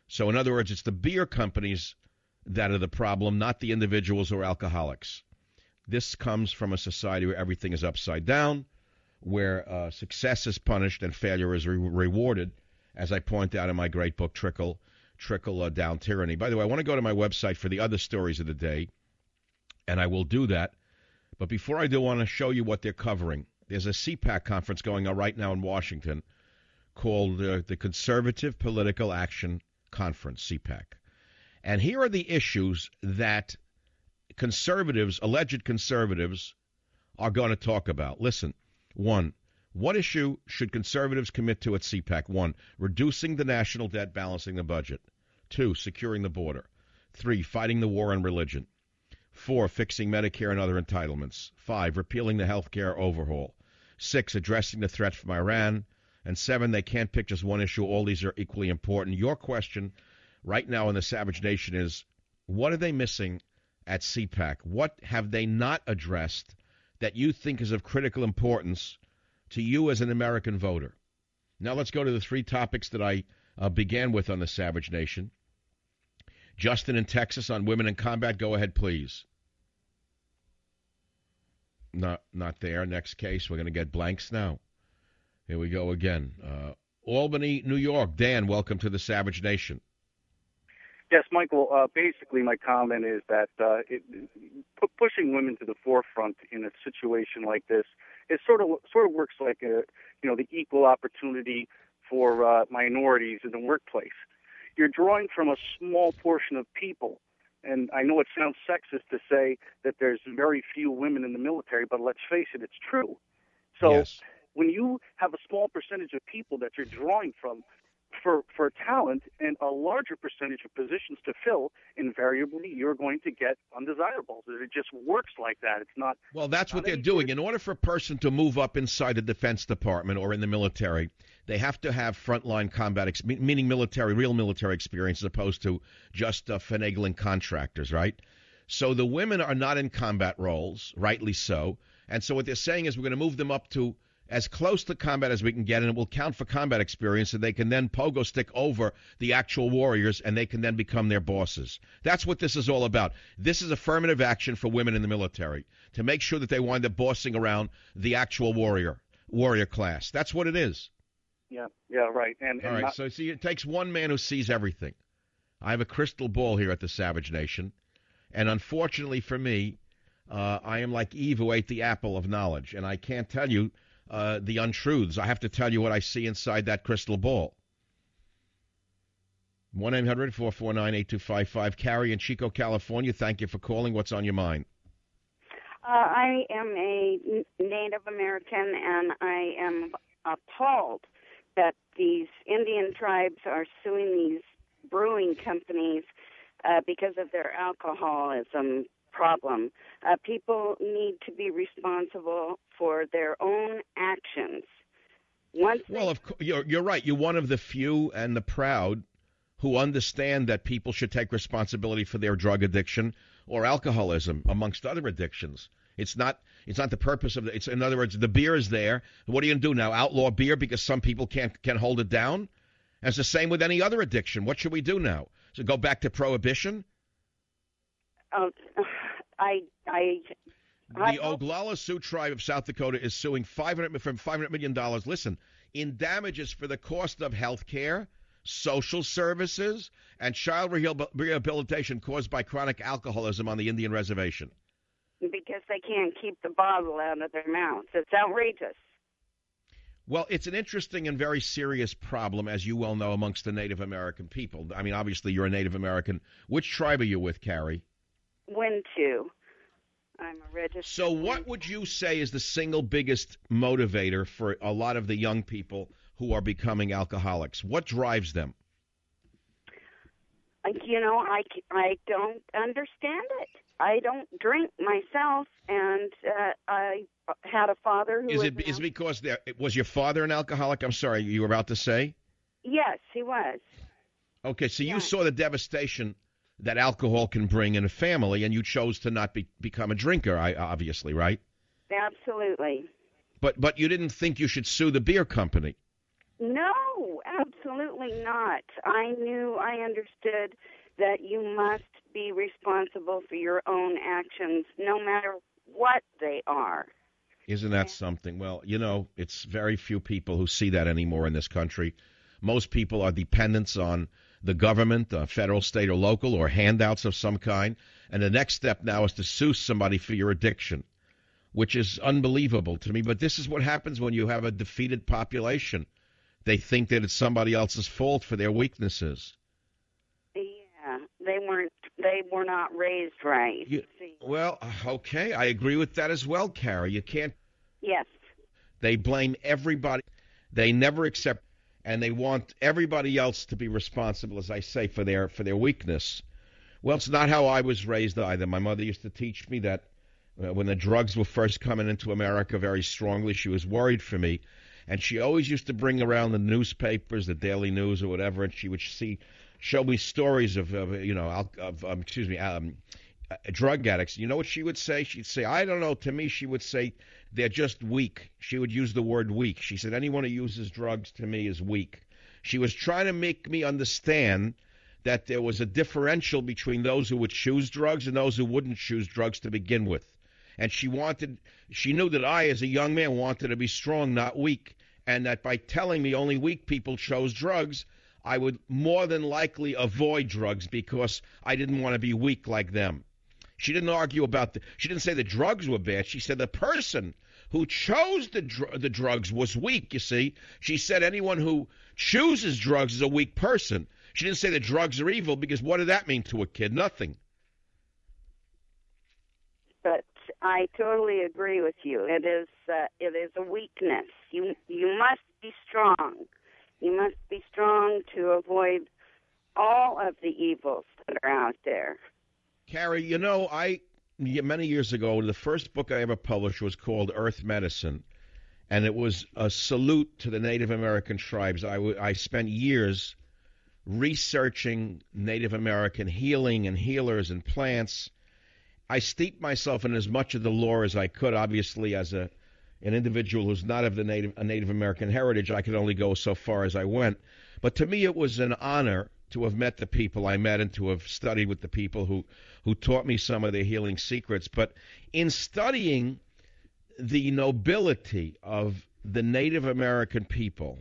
So in other words, it's the beer companies that are the problem, not the individuals or alcoholics. This comes from a society where everything is upside down, where uh, success is punished and failure is re- rewarded, as I point out in my great book, Trickle, Trickle uh, Down Tyranny. By the way, I want to go to my website for the other stories of the day, and I will do that. But before I do, I want to show you what they're covering. There's a C PAC conference going on right now in Washington called uh, the Conservative Political Action Conference, C PAC. And here are the issues that conservatives, alleged conservatives, are going to talk about. Listen, one, what issue should conservatives commit to at C PAC? One, reducing the national debt, balancing the budget. Two, securing the border. Three, fighting the war on religion. Four, fixing Medicare and other entitlements. Five, repealing the health care overhaul. Six, addressing the threat from Iran. And seven, they can't pick just one issue. All these are equally important. Your question right now in the Savage Nation is, what are they missing at C PAC? What have they not addressed that you think is of critical importance to you as an American voter? Now let's go to the three topics that I uh, began with on the Savage Nation. Justin in Texas on women in combat. Go ahead, please. Not, not there. Next case. We're going to get blanks now. Here we go again. Uh, Albany, New York. Dan, welcome to the Savage Nation. Yes, Michael, uh, basically my comment is that uh, it, pu- pushing women to the forefront in a situation like this, it sort of sort of works like a, you know, the equal opportunity for uh, minorities in the workplace. You're drawing from a small portion of people, and I know it sounds sexist to say that there's very few women in the military, but let's face it, it's true. So yes. When you have a small percentage of people that you're drawing from for for talent and a larger percentage of positions to fill, invariably you're going to get undesirables. It just works like that. It's not. Well, that's not what they're doing. In order for a person to move up inside the Defense Department or in the military, they have to have frontline combat, ex- meaning military, real military experience, as opposed to just uh, finagling contractors, right? So the women are not in combat roles, rightly so. And so what they're saying is we're going to move them up to as close to combat as we can get, and it will count for combat experience, and they can then pogo stick over the actual warriors, and they can then become their bosses. That's what this is all about. This is affirmative action for women in the military, to make sure that they wind up bossing around the actual warrior, warrior class. That's what it is. Yeah, yeah, right. And, and all right, not- so see, it takes one man who sees everything. I have a crystal ball here at the Savage Nation, and unfortunately for me, uh, I am like Eve who ate the apple of knowledge, and I can't tell you Uh, the untruths. I have to tell you what I see inside that crystal ball. one eight hundred four four nine eight two five five. Carrie in Chico, California, thank you for calling. What's on your mind? Uh, I am a Native American, and I am appalled that these Indian tribes are suing these brewing companies uh, because of their alcoholism problem. Uh, people need to be responsible for their own actions. Once well, they... of co- you're, you're right. You're one of the few and the proud who understand that people should take responsibility for their drug addiction or alcoholism, amongst other addictions. It's not. It's not the purpose of it. It's, in other words, the beer is there. What are you going to do now? Outlaw beer because some people can't can hold it down? And it's the same with any other addiction. What should we do now? So go back to prohibition? Uh, I, I, I the Oglala Sioux tribe of South Dakota is suing five hundred from five hundred million dollars. Listen, in damages for the cost of health care, social services, and child rehabilitation caused by chronic alcoholism on the Indian reservation. Because they can't keep the bottle out of their mouths. It's outrageous. Well, it's an interesting and very serious problem, as you well know, amongst the Native American people. I mean, obviously, you're a Native American. Which tribe are you with, Carrie? Wintu. I'm a registered. So what would you say is the single biggest motivator for a lot of the young people who are becoming alcoholics? What drives them? You know, I, I don't understand it. I don't drink myself, and uh, I had a father who is was it is it because there was your father an alcoholic? I'm sorry, you were about to say? Yes, he was. Okay, so you yes. saw the devastation that alcohol can bring in a family, and you chose to not be, become a drinker, I, obviously, right? Absolutely. But but you didn't think you should sue the beer company. No, absolutely not. I knew, I understood that you must be responsible for your own actions, no matter what they are. Isn't that something? Well, you know, it's very few people who see that anymore in this country. Most people are dependents on the government, uh, federal, state, or local, or handouts of some kind. And the next step now is to sue somebody for your addiction, which is unbelievable to me. But this is what happens when you have a defeated population. They think that it's somebody else's fault for their weaknesses. Yeah, they weren't. They were not raised right. You, well, okay, I agree with that as well, Carrie. You can't. Yes. They blame everybody. They never accept, and they want everybody else to be responsible, as I say, for their for their weakness. Well, it's not how I was raised either. My mother used to teach me that uh, when the drugs were first coming into America very strongly, she was worried for me. And she always used to bring around the newspapers, the Daily News or whatever, and she would see, show me stories of, of you know, of, um, excuse me, um, uh, drug addicts. You know what she would say? She'd say, I don't know. To me, she would say, they're just weak. She would use the word weak. She said, anyone who uses drugs to me is weak. She was trying to make me understand that there was a differential between those who would choose drugs and those who wouldn't choose drugs to begin with. And she wanted, she knew that I, as a young man, wanted to be strong, not weak. And that by telling me only weak people chose drugs, I would more than likely avoid drugs because I didn't want to be weak like them. She didn't argue about the, she didn't say the drugs were bad. She said the person who chose the dr- the drugs was weak, you see. She said anyone who chooses drugs is a weak person. She didn't say the drugs are evil because what did that mean to a kid? Nothing. But I totally agree with you. It is uh, it is a weakness. You you must be strong. You must be strong to avoid all of the evils that are out there. Carrie, you know, I many years ago, the first book I ever published was called Earth Medicine, and it was a salute to the Native American tribes. I, w- I spent years researching Native American healing and healers and plants. I steeped myself in as much of the lore as I could. Obviously, as a an individual who's not of the Native a Native American heritage, I could only go so far as I went. But to me, it was an honor to have met the people I met and to have studied with the people who, who taught me some of their healing secrets. But in studying the nobility of the Native American people,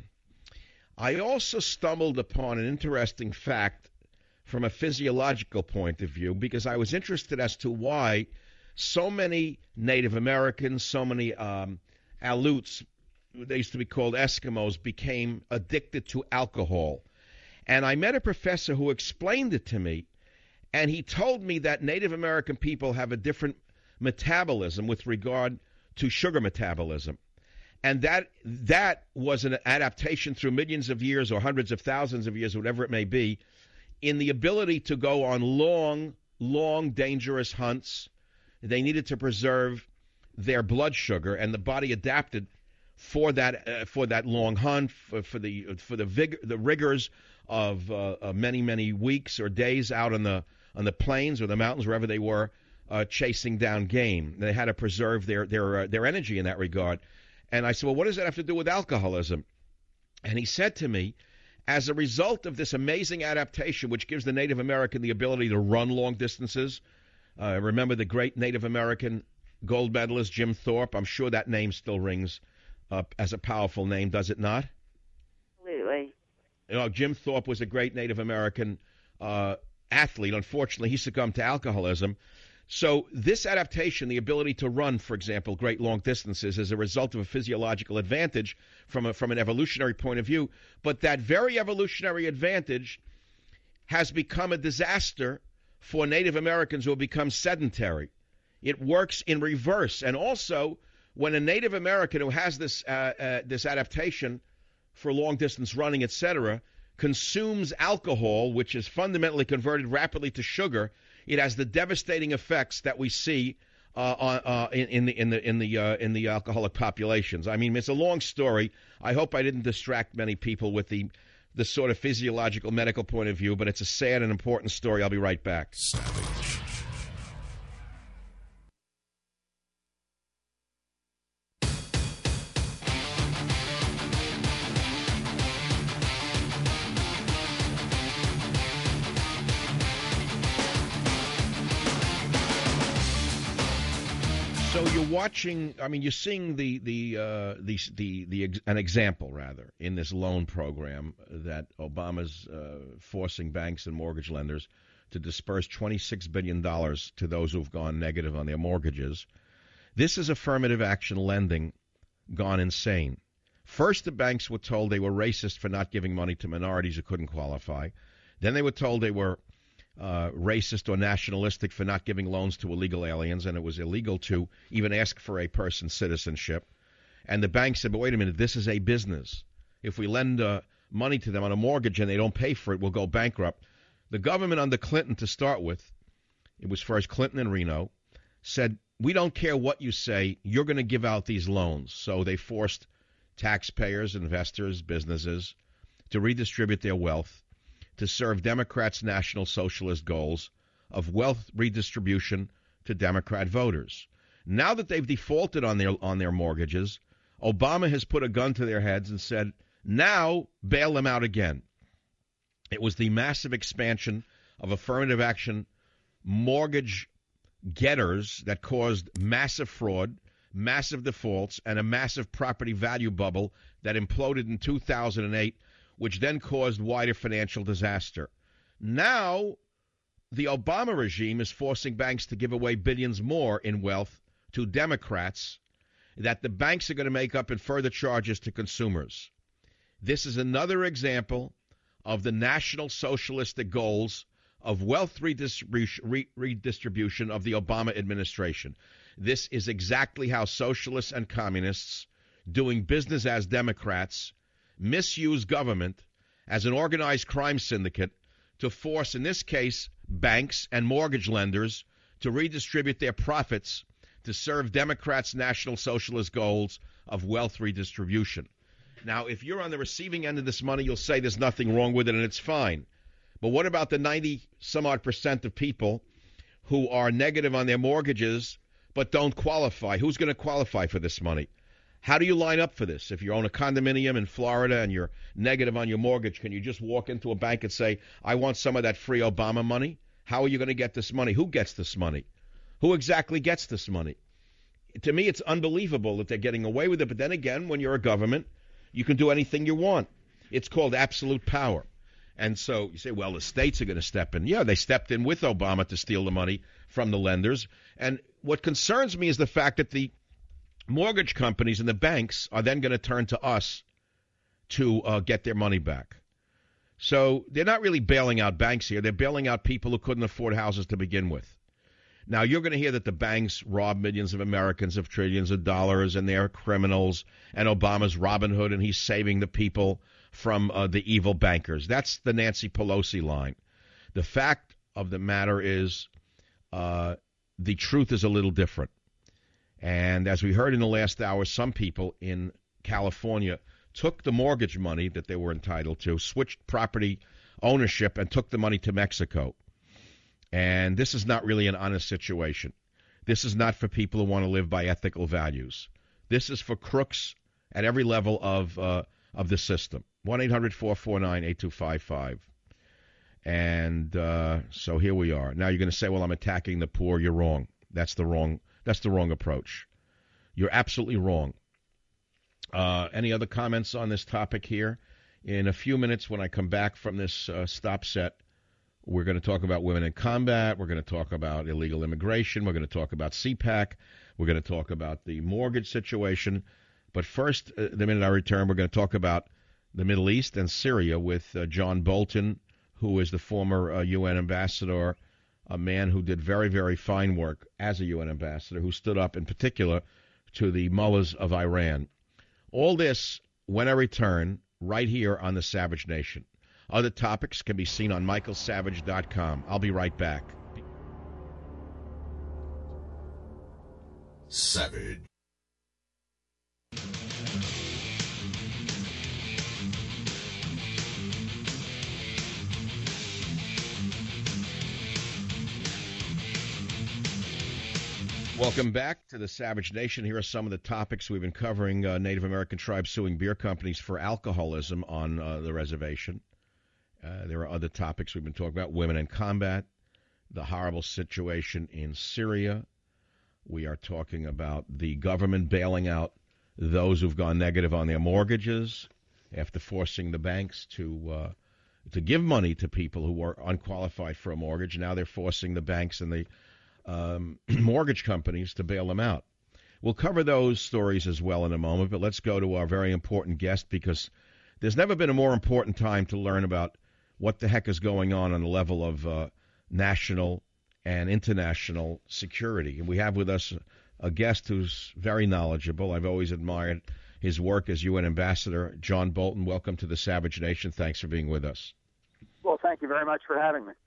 I also stumbled upon an interesting fact from a physiological point of view, because I was interested as to why so many Native Americans, so many um, Aleuts, they used to be called Eskimos, became addicted to alcohol. And I met a professor who explained it to me, and he told me that Native American people have a different metabolism with regard to sugar metabolism. And that that was an adaptation through millions of years or hundreds of thousands of years, whatever it may be, in the ability to go on long, long, dangerous hunts. They needed to preserve their blood sugar, and the body adapted for that uh, for that long hunt, for, for the for the vigor, the rigors of uh, uh, many many weeks or days out on the on the plains or the mountains, wherever they were, uh, chasing down game. They had to preserve their their uh, their energy in that regard. And I said, well, what does that have to do with alcoholism? And he said to me, as a result of this amazing adaptation, which gives the Native American the ability to run long distances, uh, remember the great Native American gold medalist Jim Thorpe? I'm sure that name still rings up as a powerful name, does it not? Absolutely. You know, Jim Thorpe was a great Native American uh, athlete. Unfortunately, he succumbed to alcoholism. So this adaptation, the ability to run, for example, great long distances, is a result of a physiological advantage from a, from an evolutionary point of view. But that very evolutionary advantage has become a disaster for Native Americans who have become sedentary. It works in reverse. And also, when a Native American who has this uh, uh, this adaptation for long-distance running, et cetera, consumes alcohol, which is fundamentally converted rapidly to sugar, it has the devastating effects that we see uh, on, uh, in, in the in the in the uh, in the alcoholic populations. I mean, it's a long story. I hope I didn't distract many people with the the sort of physiological medical point of view, but it's a sad and important story. I'll be right back. Savage. So you're watching. I mean, you're seeing the the uh, the the the an example rather in this loan program that Obama's uh, forcing banks and mortgage lenders to disperse twenty-six billion dollars to those who've gone negative on their mortgages. This is affirmative action lending gone insane. First, the banks were told they were racist for not giving money to minorities who couldn't qualify. Then they were told they were uh, racist or nationalistic for not giving loans to illegal aliens, and it was illegal to even ask for a person's citizenship. And the bank said, but wait a minute, this is a business. If we lend uh, money to them on a mortgage and they don't pay for it, we'll go bankrupt. The government under Clinton, to start with, it was first Clinton and Reno, said, we don't care what you say, you're going to give out these loans. So they forced taxpayers, investors, businesses to redistribute their wealth to serve Democrats' National Socialist goals of wealth redistribution to Democrat voters. Now that they've defaulted on their on their mortgages, Obama has put a gun to their heads and said, now bail them out again. It was the massive expansion of affirmative action mortgage getters that caused massive fraud, massive defaults, and a massive property value bubble that imploded in two thousand eight, which then caused wider financial disaster. Now, the Obama regime is forcing banks to give away billions more in wealth to Democrats that the banks are going to make up in further charges to consumers. This is another example of the National Socialistic goals of wealth redistribution, redistribution of the Obama administration. This is exactly how socialists and communists doing business as Democrats misuse government as an organized crime syndicate to force, in this case, banks and mortgage lenders to redistribute their profits to serve Democrats' National Socialist goals of wealth redistribution. Now, if you're on the receiving end of this money, you'll say there's nothing wrong with it and it's fine. But what about the ninety some odd percent of people who are negative on their mortgages but don't qualify? Who's going to qualify for this money? How do you line up for this? If you own a condominium in Florida and you're negative on your mortgage, can you just walk into a bank and say, I want some of that free Obama money? How are you going to get this money? Who gets this money? Who exactly gets this money? To me, it's unbelievable that they're getting away with it. But then again, when you're a government, you can do anything you want. It's called absolute power. And so you say, well, the states are going to step in. Yeah, they stepped in with Obama to steal the money from the lenders. And what concerns me is the fact that the mortgage companies and the banks are then going to turn to us to uh, get their money back. So they're not really bailing out banks here. They're bailing out people who couldn't afford houses to begin with. Now, you're going to hear that the banks rob millions of Americans of trillions of dollars and they're criminals and Obama's Robin Hood and he's saving the people from uh, the evil bankers. That's the Nancy Pelosi line. The fact of the matter is uh, the truth is a little different. And as we heard in the last hour, some people in California took the mortgage money that they were entitled to, switched property ownership, and took the money to Mexico. And this is not really an honest situation. This is not for people who want to live by ethical values. This is for crooks at every level of uh, of the system. one eight hundred four four nine eight two five five. And uh, so here we are. Now you're going to say, well, I'm attacking the poor. You're wrong. That's the wrong, that's the wrong approach. You're absolutely wrong. Uh, any other comments on this topic here? In a few minutes when I come back from this uh, stop set, we're going to talk about women in combat. We're going to talk about illegal immigration. We're going to talk about C PAC. We're going to talk about the mortgage situation. But first, uh, the minute I return, we're going to talk about the Middle East and Syria with uh, John Bolton, who is the former uh, U N ambassador, a man who did very, very fine work as a U N ambassador, who stood up in particular to the mullahs of Iran. All this, when I return, right here on the Savage Nation. Other topics can be seen on michael savage dot com. I'll be right back. Savage. Welcome back to the Savage Nation. Here are some of the topics we've been covering. Uh, Native American tribes suing beer companies for alcoholism on uh, the reservation. Uh, there are other topics we've been talking about. Women in combat, the horrible situation in Syria, We are talking about the government bailing out those who've gone negative on their mortgages after forcing the banks to uh, to give money to people who were unqualified for a mortgage. Now they're forcing the banks and the um, mortgage companies to bail them out. We'll cover those stories as well in a moment, but let's go to our very important guest, because there's never been a more important time to learn about what the heck is going on on the level of uh, national and international security. And we have with us a guest who's very knowledgeable. I've always admired his work as U N Ambassador. John Bolton, welcome to the Savage Nation. Thanks for being with us. Well, thank you very much for having me.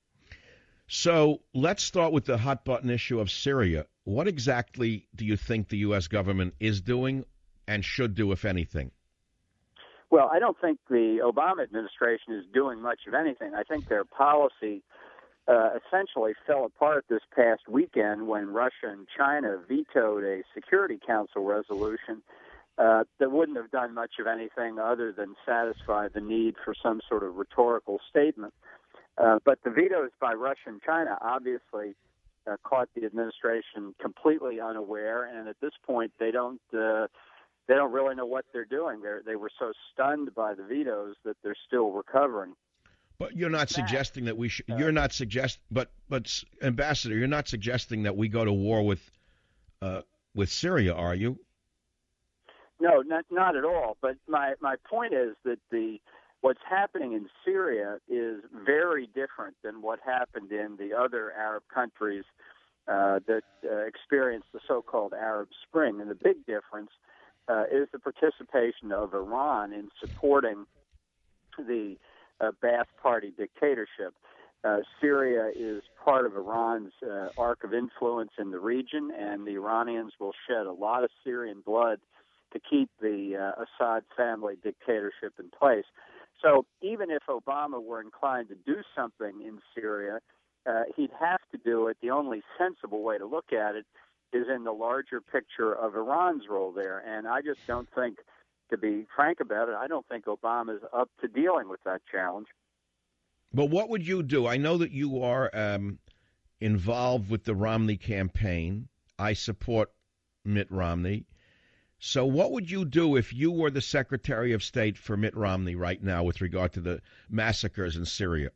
So let's start with the hot-button issue of Syria. What exactly do you think the U S government is doing and should do, if anything? Well, I don't think the Obama administration is doing much of anything. I think their policy uh, essentially fell apart this past weekend when Russia and China vetoed a Security Council resolution uh, that wouldn't have done much of anything other than satisfy the need for some sort of rhetorical statement. Uh, but the vetoes by Russia and China obviously uh, caught the administration completely unaware, and at this point they don't uh, they don't really know what they're doing. They they were so stunned by the vetoes that they're still recovering. But you're not suggesting that we should. You're not suggest. But but Ambassador, you're not suggesting that we go to war with uh, with Syria, are you? No, not not at all. But my my point is that the what's happening in Syria is very different than what happened in the other Arab countries uh, that uh, experienced the so-called Arab Spring. And the big difference uh, is the participation of Iran in supporting the uh, Ba'ath Party dictatorship. Uh, Syria is part of Iran's uh, arc of influence in the region, and the Iranians will shed a lot of Syrian blood to keep the uh, Assad family dictatorship in place. So even if Obama were inclined to do something in Syria, uh, he'd have to do it. The only sensible way to look at it is in the larger picture of Iran's role there. And I just don't think, to be frank about it, I don't think Obama's up to dealing with that challenge. But what would you do? I know that you are um, involved with the Romney campaign. I support Mitt Romney. So what would you do if you were the Secretary of State for Mitt Romney right now with regard to the massacres in Syria?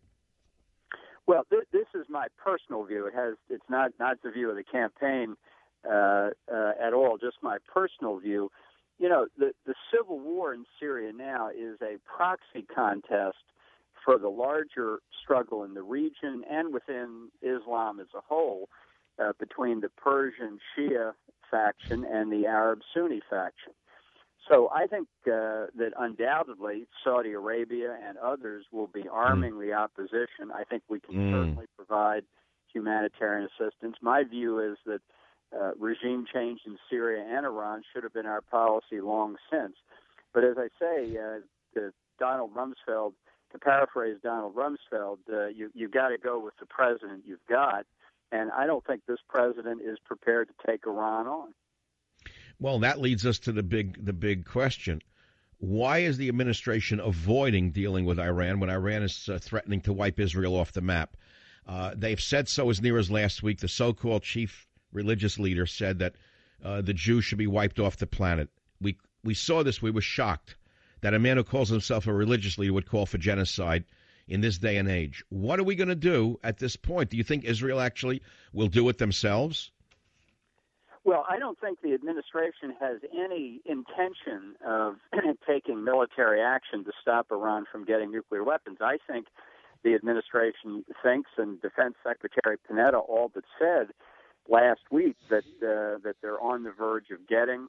Well, th- this is my personal view. It has it's not, not the view of the campaign uh, uh, at all, just my personal view. You know, the, the civil war in Syria now is a proxy contest for the larger struggle in the region and within Islam as a whole uh, between the Persian Shia faction and the Arab Sunni faction. So I think uh, that undoubtedly Saudi Arabia and others will be arming mm. the opposition. I think we can mm. certainly provide humanitarian assistance. My view is that uh, regime change in Syria and Iran should have been our policy long since. But as I say, uh, to Donald Rumsfeld, to paraphrase Donald Rumsfeld, uh, you, you've got to go with the president you've got. And I don't think this president is prepared to take Iran on. Well, that leads us to the big the big question. Why is the administration avoiding dealing with Iran when Iran is uh, threatening to wipe Israel off the map? Uh, they've said so as near as last week. The so-called chief religious leader said that uh, the Jews should be wiped off the planet. We we saw this. We were shocked that a man who calls himself a religious leader would call for genocide in this day and age. What are we going to do at this point? Do you think Israel actually will do it themselves? Well, I don't think the administration has any intention of taking military action to stop Iran from getting nuclear weapons. I think the administration thinks, and Defense Secretary Panetta all but said last week, that uh, that they're on the verge of getting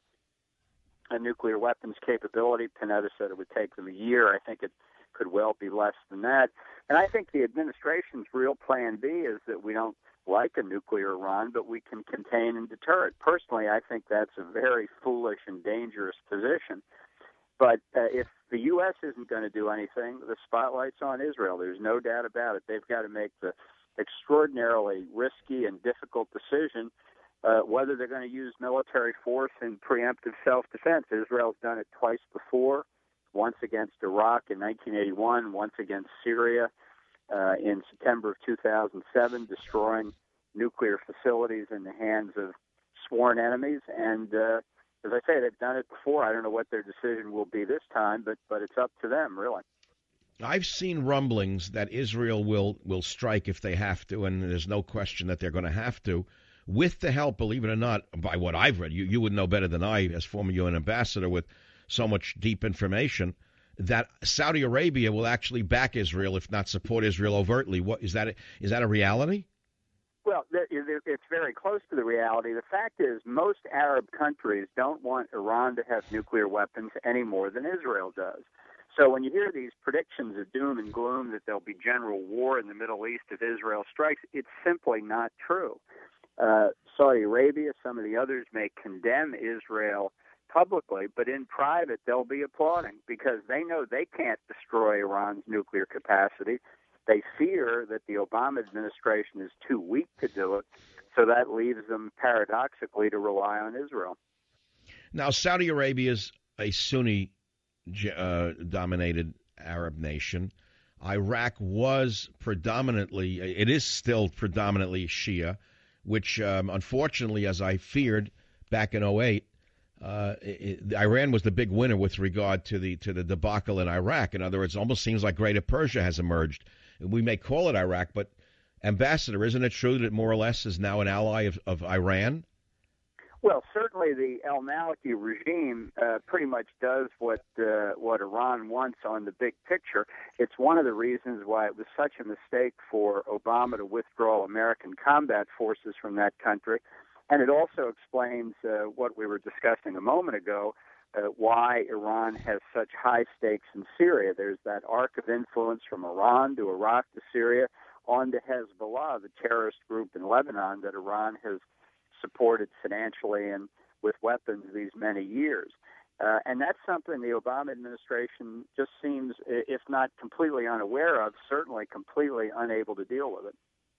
a nuclear weapons capability. Panetta said it would take them a year. I think it could well be less than that. And I think the administration's real plan B is that we don't like a nuclear Iran, but we can contain and deter it. Personally, I think that's a very foolish and dangerous position. But uh, if the U S isn't going to do anything, the spotlight's on Israel. There's no doubt about it. They've got to make the extraordinarily risky and difficult decision uh, whether they're going to use military force in preemptive self-defense. Israel's done it twice before, once against Iraq in nineteen eighty-one, once against Syria uh, in September of two thousand seven, destroying nuclear facilities in the hands of sworn enemies. And uh, as I say, they've done it before. I don't know what their decision will be this time, but but it's up to them, really. I've seen rumblings that Israel will, will strike if they have to, and there's no question that they're going to have to, with the help, believe it or not, by what I've read. You, you would know better than I, as former U N ambassador with so much deep information, that Saudi Arabia will actually back Israel, if not support Israel overtly. What is that? Is that a reality? Well, it's very close to the reality. The fact is, most Arab countries don't want Iran to have nuclear weapons any more than Israel does. So when you hear these predictions of doom and gloom that there'll be general war in the Middle East if Israel strikes, it's simply not true. Uh, Saudi Arabia, some of the others may condemn Israel publicly, but in private they'll be applauding because they know they can't destroy Iran's nuclear capacity. They fear that the Obama administration is too weak to do it, so that leaves them paradoxically to rely on Israel. Now, Saudi Arabia is a Sunni Uh, dominated Arab nation. Iraq was predominantly, it is still predominantly Shia, which um, unfortunately, as I feared back in oh eight, uh, it, Iran was the big winner with regard to the to the debacle in Iraq. In other words, it almost seems like Greater Persia has emerged. We may call it Iraq, but Ambassador, isn't it true that it more or less is now an ally of, of Iran? Well, certainly the El Maliki regime uh, pretty much does what uh, what Iran wants on the big picture. It's one of the reasons why it was such a mistake for Obama to withdraw American combat forces from that country. And it also explains uh, what we were discussing a moment ago, uh, why Iran has such high stakes in Syria. There's that arc of influence from Iran to Iraq to Syria on to Hezbollah, the terrorist group in Lebanon that Iran has supported financially and with weapons these many years. Uh, and that's something the Obama administration just seems, if not completely unaware of, certainly completely unable to deal with it.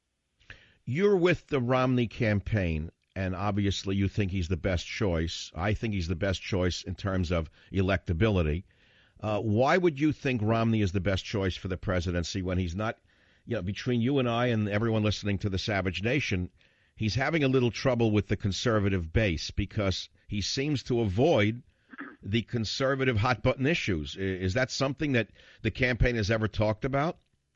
You're with the Romney campaign, and obviously you think he's the best choice. I think he's the best choice in terms of electability. Uh, why would you think Romney is the best choice for the presidency when he's not, you know, between you and I and everyone listening to the Savage Nation, he's having a little trouble with the conservative base because he seems to avoid the conservative hot-button issues. Is that something that the campaign has ever talked about?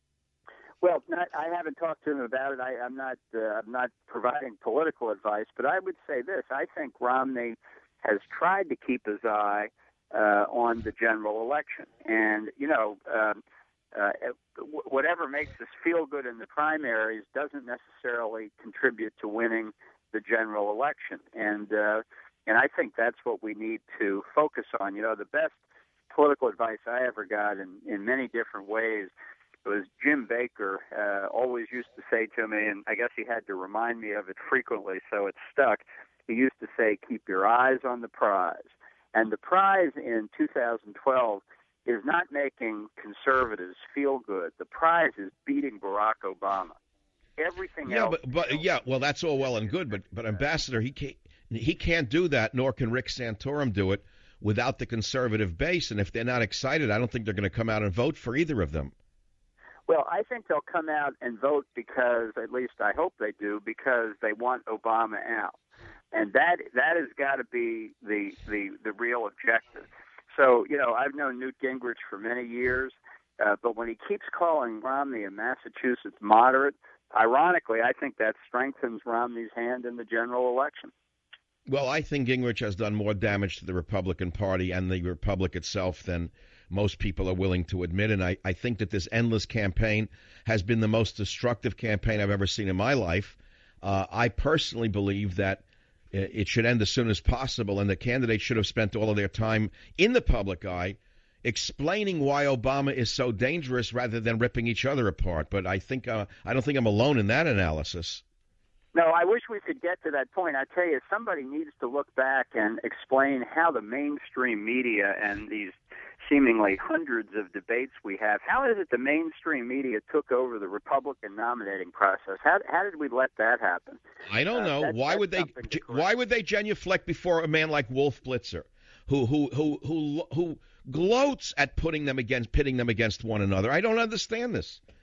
Well, not, I haven't talked to him about it. I, I'm not. Uh, I'm not providing political advice, but I would say this: I think Romney has tried to keep his eye uh, on the general election, and you know. Um, Uh, whatever makes us feel good in the primaries doesn't necessarily contribute to winning the general election. And uh, and I think that's what we need to focus on. You know, the best political advice I ever got in, in many different ways was Jim Baker uh, always used to say to me, and I guess he had to remind me of it frequently, so it stuck. He used to say, keep your eyes on the prize. And the prize in two thousand twelve is not making conservatives feel good. The prize is beating Barack Obama. Everything yeah, else. But, but yeah, well, that's all well and good. But but Ambassador, he can't he can't do that, nor can Rick Santorum do it without the conservative base. And if they're not excited, I don't think they're going to come out and vote for either of them. Well, I think they'll come out and vote because, at least I hope they do, because they want Obama out, and that that has got to be the the the real objective. So, you know, I've known Newt Gingrich for many years, uh, but when he keeps calling Romney a Massachusetts moderate, ironically, I think that strengthens Romney's hand in the general election. Well, I think Gingrich has done more damage to the Republican Party and the Republic itself than most people are willing to admit, and I, I think that this endless campaign has been the most destructive campaign I've ever seen in my life. Uh, I personally believe that it should end as soon as possible, and the candidates should have spent all of their time in the public eye explaining why Obama is so dangerous rather than ripping each other apart. But I think uh, I don't think I'm alone in that analysis. No, I wish we could get to that point. I tell you, somebody needs to look back and explain how the mainstream media and these seemingly hundreds of debates we have, how is it the mainstream media took over the Republican nominating process? How, how did we let that happen? I don't know. Uh, that, why would they? Why would they genuflect before a man like Wolf Blitzer, who who who who who gloats at putting them against, pitting them against one another? I don't understand this.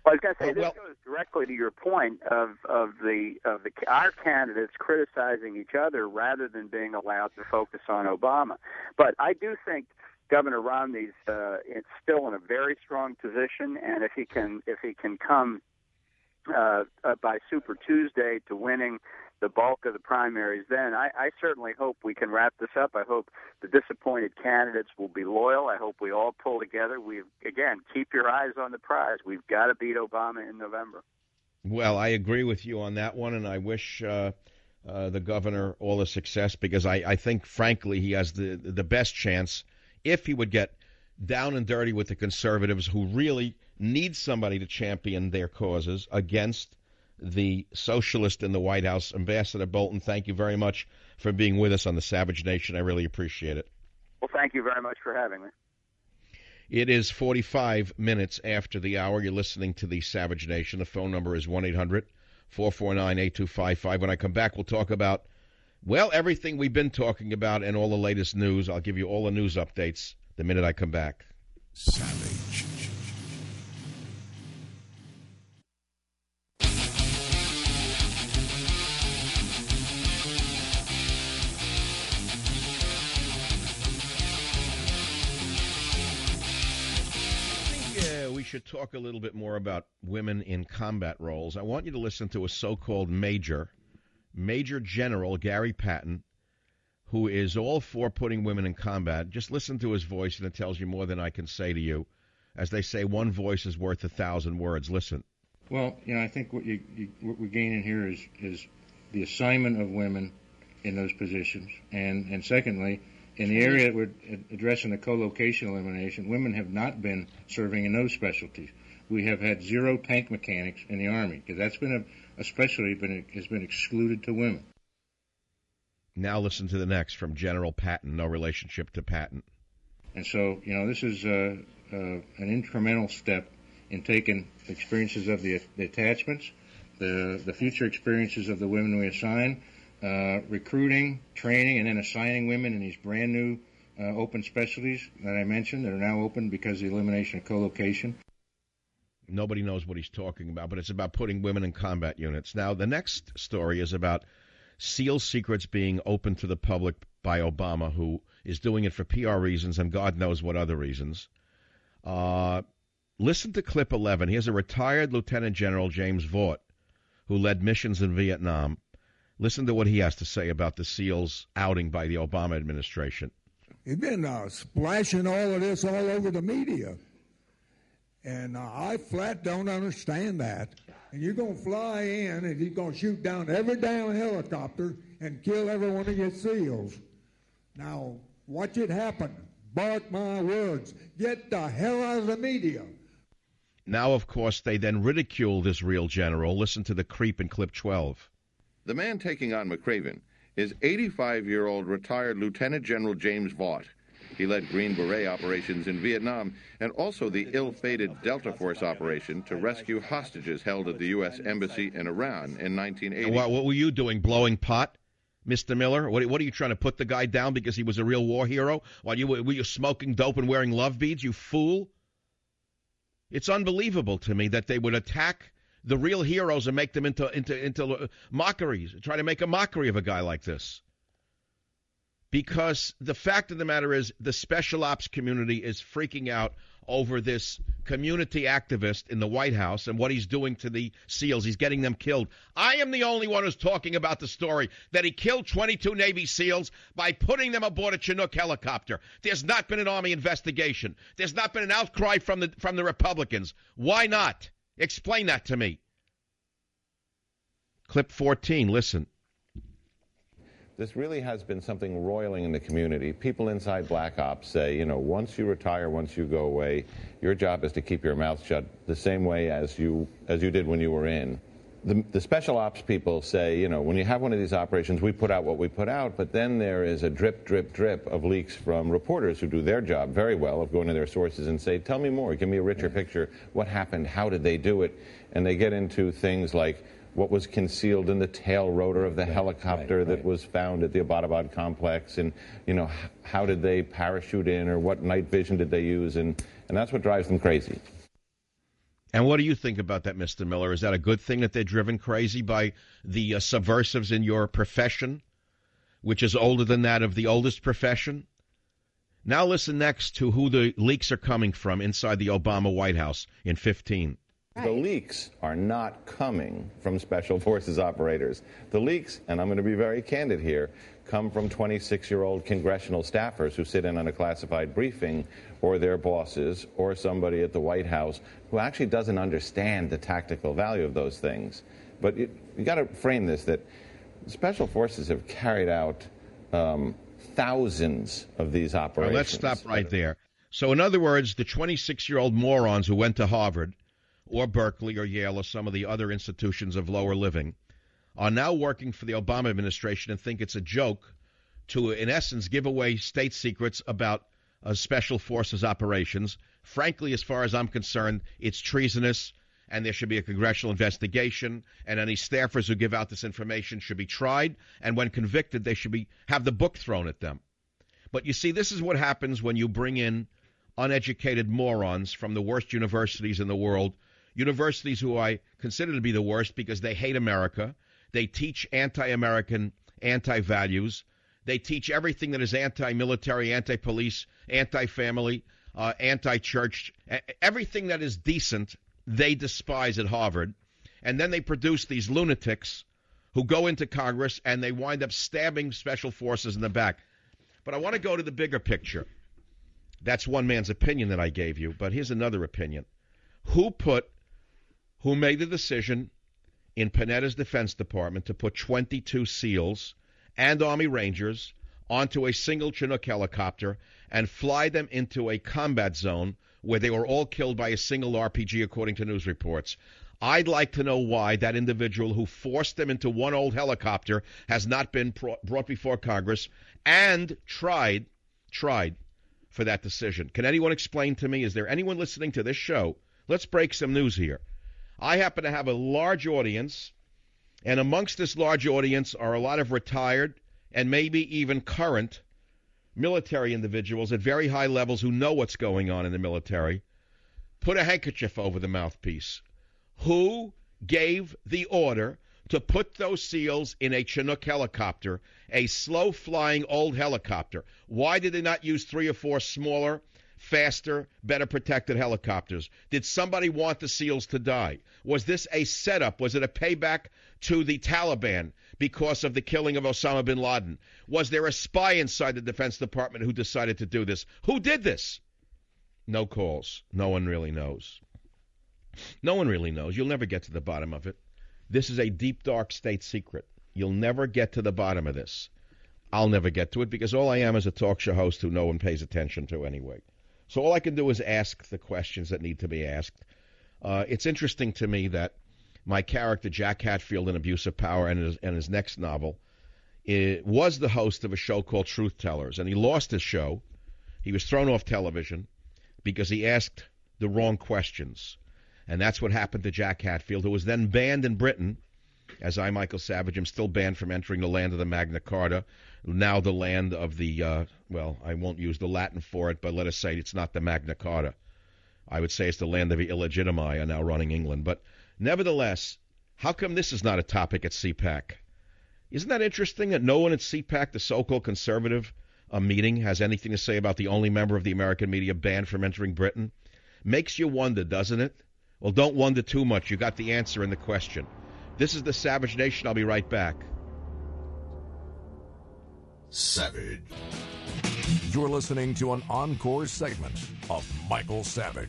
Well, I was going to say, Uh, this well- goes directly to your point of, of the of the our candidates criticizing each other rather than being allowed to focus on Obama. But I do think Governor Romney's uh, it's still in a very strong position, and if he can if he can come uh, uh, by Super Tuesday to winning the bulk of the primaries, then I, I certainly hope we can wrap this up. I hope the disappointed candidates will be loyal. I hope we all pull together. We again keep your eyes on the prize. We've got to beat Obama in November. Well, I agree with you on that one, and I wish uh, uh, the governor all the success because I, I think, frankly, he has the the best chance if he would get down and dirty with the conservatives who really need somebody to champion their causes against the socialist in the White House. Ambassador Bolton, thank you very much for being with us on the Savage Nation. I really appreciate it. Well, thank you very much for having me. It is forty-five minutes after the hour. You're listening to the Savage Nation. The phone number is one eight hundred four four nine eight two five five. When I come back, we'll talk about, well, everything we've been talking about and all the latest news. I'll give you all the news updates the minute I come back. Savage. We should talk a little bit more about women in combat roles. I want you to listen to a so-called major, Major General Gary Patton, who is all for putting women in combat. Just listen to his voice, and it tells you more than I can say to you. As they say, one voice is worth a thousand words. Listen. Well, you know, I think what, you, you, what we're gaining here is, is the assignment of women in those positions, and, and secondly, in the area that we're addressing the co-location elimination, women have not been serving in those specialties. We have had zero tank mechanics in the Army, because that's been a, a specialty been, has been excluded to women. Now listen to the next from General Patton, no relationship to Patton. And so, you know, this is uh, uh, an incremental step in taking the experiences of the, the attachments, the, the future experiences of the women we assign, Uh, recruiting, training, and then assigning women in these brand new uh, open specialties that I mentioned that are now open because of the elimination of co-location. Nobody knows what he's talking about, but it's about putting women in combat units. Now, the next story is about SEAL secrets being open to the public by Obama, who is doing it for P R reasons and God knows what other reasons. Uh, listen to clip eleven. Here's a retired Lieutenant General, James Vaught, who led missions in Vietnam. Listen to what he has to say about the SEALs outing by the Obama administration. He's been uh, splashing all of this all over the media. And uh, I flat don't understand that. And you're going to fly in and you're going to shoot down every damn helicopter and kill every one of your SEALs. Now, watch it happen. Mark my words. Get the hell out of the media. Now, of course, they then ridicule this real general. Listen to the creep in clip twelve. The man taking on McRaven is eighty-five-year-old retired Lieutenant General James Vaught. He led Green Beret operations in Vietnam and also the ill-fated Delta Force operation to rescue hostages held at the U S Embassy in Iran in nineteen eighty. What, what were you doing, blowing pot, Mister Miller? What, what are you trying to put the guy down because he was a real war hero? While you were you smoking dope and wearing love beads, you fool? It's unbelievable to me that they would attack the real heroes and make them into into into mockeries, try to make a mockery of a guy like this. Because the fact of the matter is the special ops community is freaking out over this community activist in the White House and what he's doing to the SEALs. He's getting them killed. I am the only one who's talking about the story that he killed twenty-two Navy SEALs by putting them aboard a Chinook helicopter. There's not been an Army investigation. There's not been an outcry from the from the Republicans. Why not? Explain that to me. Clip fourteen, listen. This really has been something roiling in the community. People inside Black Ops say, you know, once you retire, once you go away, your job is to keep your mouth shut the same way as you as you did when you were in. The, the special ops people say, you know, when you have one of these operations, we put out what we put out, but then there is a drip, drip, drip of leaks from reporters who do their job very well of going to their sources and say, tell me more, give me a richer picture. What happened? How did they do it? And they get into things like what was concealed in the tail rotor of the right, helicopter right, right. that was found at the Abbottabad complex, and, you know, how did they parachute in, or what night vision did they use, and, and that's what drives them crazy. And what do you think about that, Mister Miller? Is that a good thing that they're driven crazy by the uh, subversives in your profession, which is older than that of the oldest profession? Now listen next to who the leaks are coming from inside the Obama White House in fifteen. The leaks are not coming from Special Forces operators. The leaks, and I'm going to be very candid here, come from twenty-six-year-old congressional staffers who sit in on a classified briefing, or their bosses, or somebody at the White House who actually doesn't understand the tactical value of those things. But you, you got to frame this that Special Forces have carried out um, thousands of these operations. Well, let's stop right there. So in other words, the twenty-six-year-old morons who went to Harvard or Berkeley or Yale or some of the other institutions of lower living are now working for the Obama administration and think it's a joke to, in essence, give away state secrets about uh, Special Forces operations. Frankly, as far as I'm concerned, it's treasonous, and there should be a congressional investigation, and any staffers who give out this information should be tried, and when convicted, they should be have the book thrown at them. But you see, this is what happens when you bring in uneducated morons from the worst universities in the world, universities who I consider to be the worst because they hate America. They teach anti-American, anti-values. They teach everything that is anti-military, anti-police, anti-family, uh, anti-church. Everything that is decent, they despise at Harvard. And then they produce these lunatics who go into Congress and they wind up stabbing Special Forces in the back. But I want to go to the bigger picture. That's one man's opinion that I gave you, but here's another opinion. Who put, who made the decision in Panetta's Defense Department to put twenty-two SEALs and Army Rangers onto a single Chinook helicopter and fly them into a combat zone where they were all killed by a single R P G, according to news reports? I'd like to know why that individual who forced them into one old helicopter has not been pro- brought before Congress and tried, tried for that decision. Can anyone explain to me? Is there anyone listening to this show? Let's break some news here. I happen to have a large audience, and amongst this large audience are a lot of retired and maybe even current military individuals at very high levels who know what's going on in the military. Put a handkerchief over the mouthpiece. Who gave the order to put those SEALs in a Chinook helicopter, a slow-flying old helicopter? Why did they not use three or four smaller, faster, better protected helicopters? Did somebody want the SEALs to die? Was this a setup? Was it a payback to the Taliban because of the killing of Osama bin Laden? Was there a spy inside the Defense Department who decided to do this? Who did this? No calls. No one really knows. No one really knows. You'll never get to the bottom of it. This is a deep, dark state secret. You'll never get to the bottom of this. I'll never get to it because all I am is a talk show host who no one pays attention to anyway. So all I can do is ask the questions that need to be asked. Uh, it's interesting to me that my character, Jack Hatfield in Abuse of Power and his, and his next novel, it was the host of a show called Truth Tellers, and he lost his show. He was thrown off television because he asked the wrong questions. And that's what happened to Jack Hatfield, who was then banned in Britain. As I, Michael Savage, am still banned from entering the land of the Magna Carta, now the land of the, uh, well, I won't use the Latin for it, but let us say it's not the Magna Carta. I would say it's the land of the illegitimi are now running England. But nevertheless, how come this is not a topic at C PAC? Isn't that interesting that no one at C PAC, the so-called conservative uh, meeting, has anything to say about the only member of the American media banned from entering Britain? Makes you wonder, doesn't it? Well, don't wonder too much. You got the answer in the question. This is the Savage Nation. I'll be right back. Savage. You're listening to an encore segment of Michael Savage.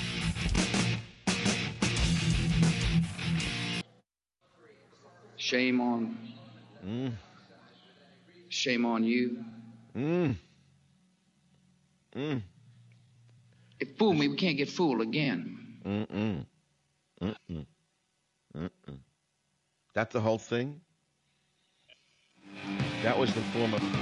Shame on. Mm. Shame on you. Mm. Mm. It fooled me. We can't get fooled again. Mm-mm. Mm-mm. Mm-mm. That's the whole thing? That was the form of...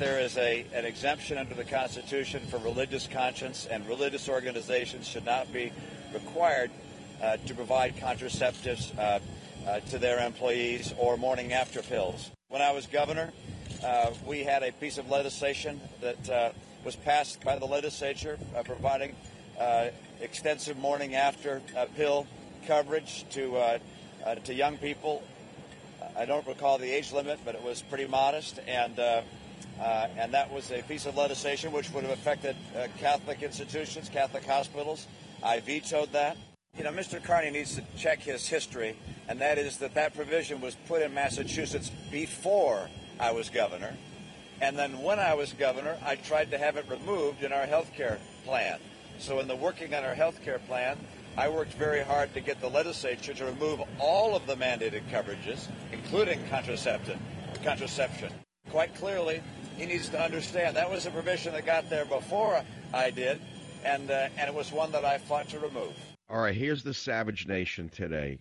there is a an exemption under the Constitution for religious conscience, and religious organizations should not be required uh, to provide contraceptives uh, uh, to their employees or morning after pills. When I was governor, uh, we had a piece of legislation that uh, was passed by the legislature uh, providing uh, extensive morning after uh, pill coverage to uh, uh, to young people. I don't recall the age limit, but it was pretty modest, and uh, uh, and that was a piece of legislation which would have affected uh, Catholic institutions, Catholic hospitals. I vetoed that. You know, Mister Carney needs to check his history, and that is that that provision was put in Massachusetts before I was governor, and then when I was governor, I tried to have it removed in our health care plan. So in the working on our health care plan, I worked very hard to get the legislature to remove all of the mandated coverages, including contraceptive, contraception. Quite clearly, he needs to understand that was a provision that got there before I did, and uh, and it was one that I fought to remove. All right, here's the Savage Nation today.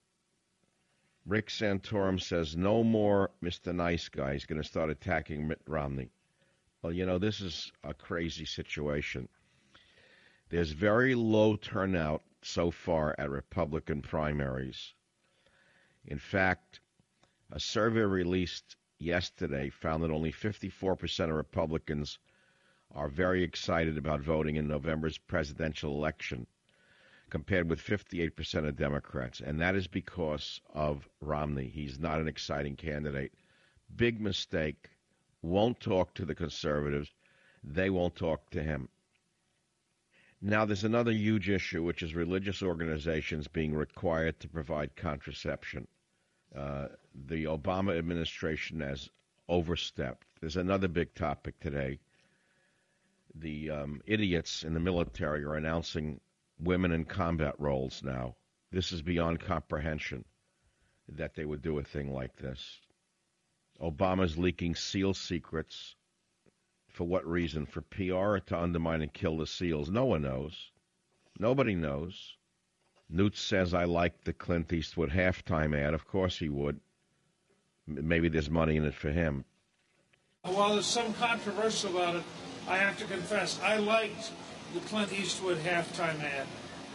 Rick Santorum says no more Mister Nice Guy. He's going to start attacking Mitt Romney. Well, you know, this is a crazy situation. There's very low turnout so far at Republican primaries. In fact, a survey released yesterday found that only fifty-four percent of Republicans are very excited about voting in November's presidential election, compared with fifty-eight percent of Democrats. And that is because of Romney. He's not an exciting candidate. Big mistake. Won't talk to the conservatives. They won't talk to him. Now, there's another huge issue, which is religious organizations being required to provide contraception. Uh, the Obama administration has overstepped. There's another big topic today. The um, idiots in the military are announcing women in combat roles now. This is beyond comprehension that they would do a thing like this. Obama's leaking SEAL secrets. For what reason? For P R or to undermine and kill the SEALs? No one knows. Nobody knows. Newt says, I like the Clint Eastwood halftime ad. Of course he would. Maybe there's money in it for him. While there's some controversy about it, I have to confess, I liked the Clint Eastwood halftime ad.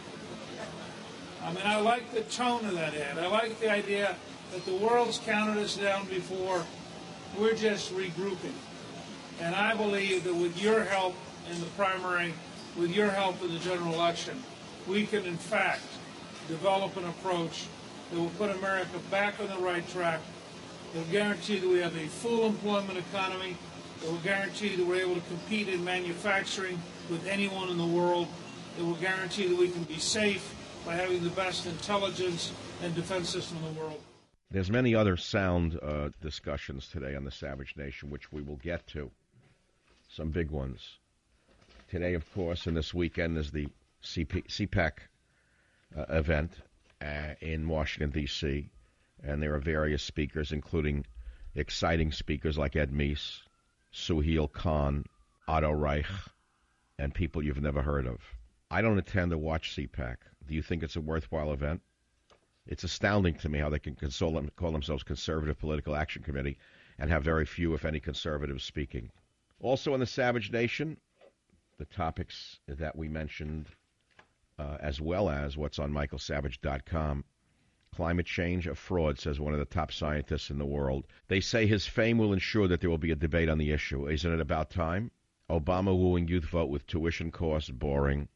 I mean, I like the tone of that ad. I like the idea that the world's counted us down before. We're just regrouping. And I believe that with your help in the primary, with your help in the general election, we can, in fact, develop an approach that will put America back on the right track, that will guarantee that we have a full employment economy, that will guarantee that we're able to compete in manufacturing with anyone in the world, that will guarantee that we can be safe by having the best intelligence and defense system in the world. There's many other sound uh, discussions today on the Savage Nation, which we will get to. Some big ones. Today, of course, and this weekend is the C P, C PAC uh, event uh, in Washington, D C, and there are various speakers, including exciting speakers like Ed Meese, Suhail Khan, Otto Reich, and people you've never heard of. I don't intend to watch C PAC. Do you think it's a worthwhile event? It's astounding to me how they can console, call themselves Conservative Political Action Committee and have very few, if any, conservatives speaking. Also in the Savage Nation, the topics that we mentioned, uh, as well as what's on michael savage dot com. Climate change, a fraud, says one of the top scientists in the world. They say his fame will ensure that there will be a debate on the issue. Isn't it about time? Obama wooing youth vote with tuition costs, boring.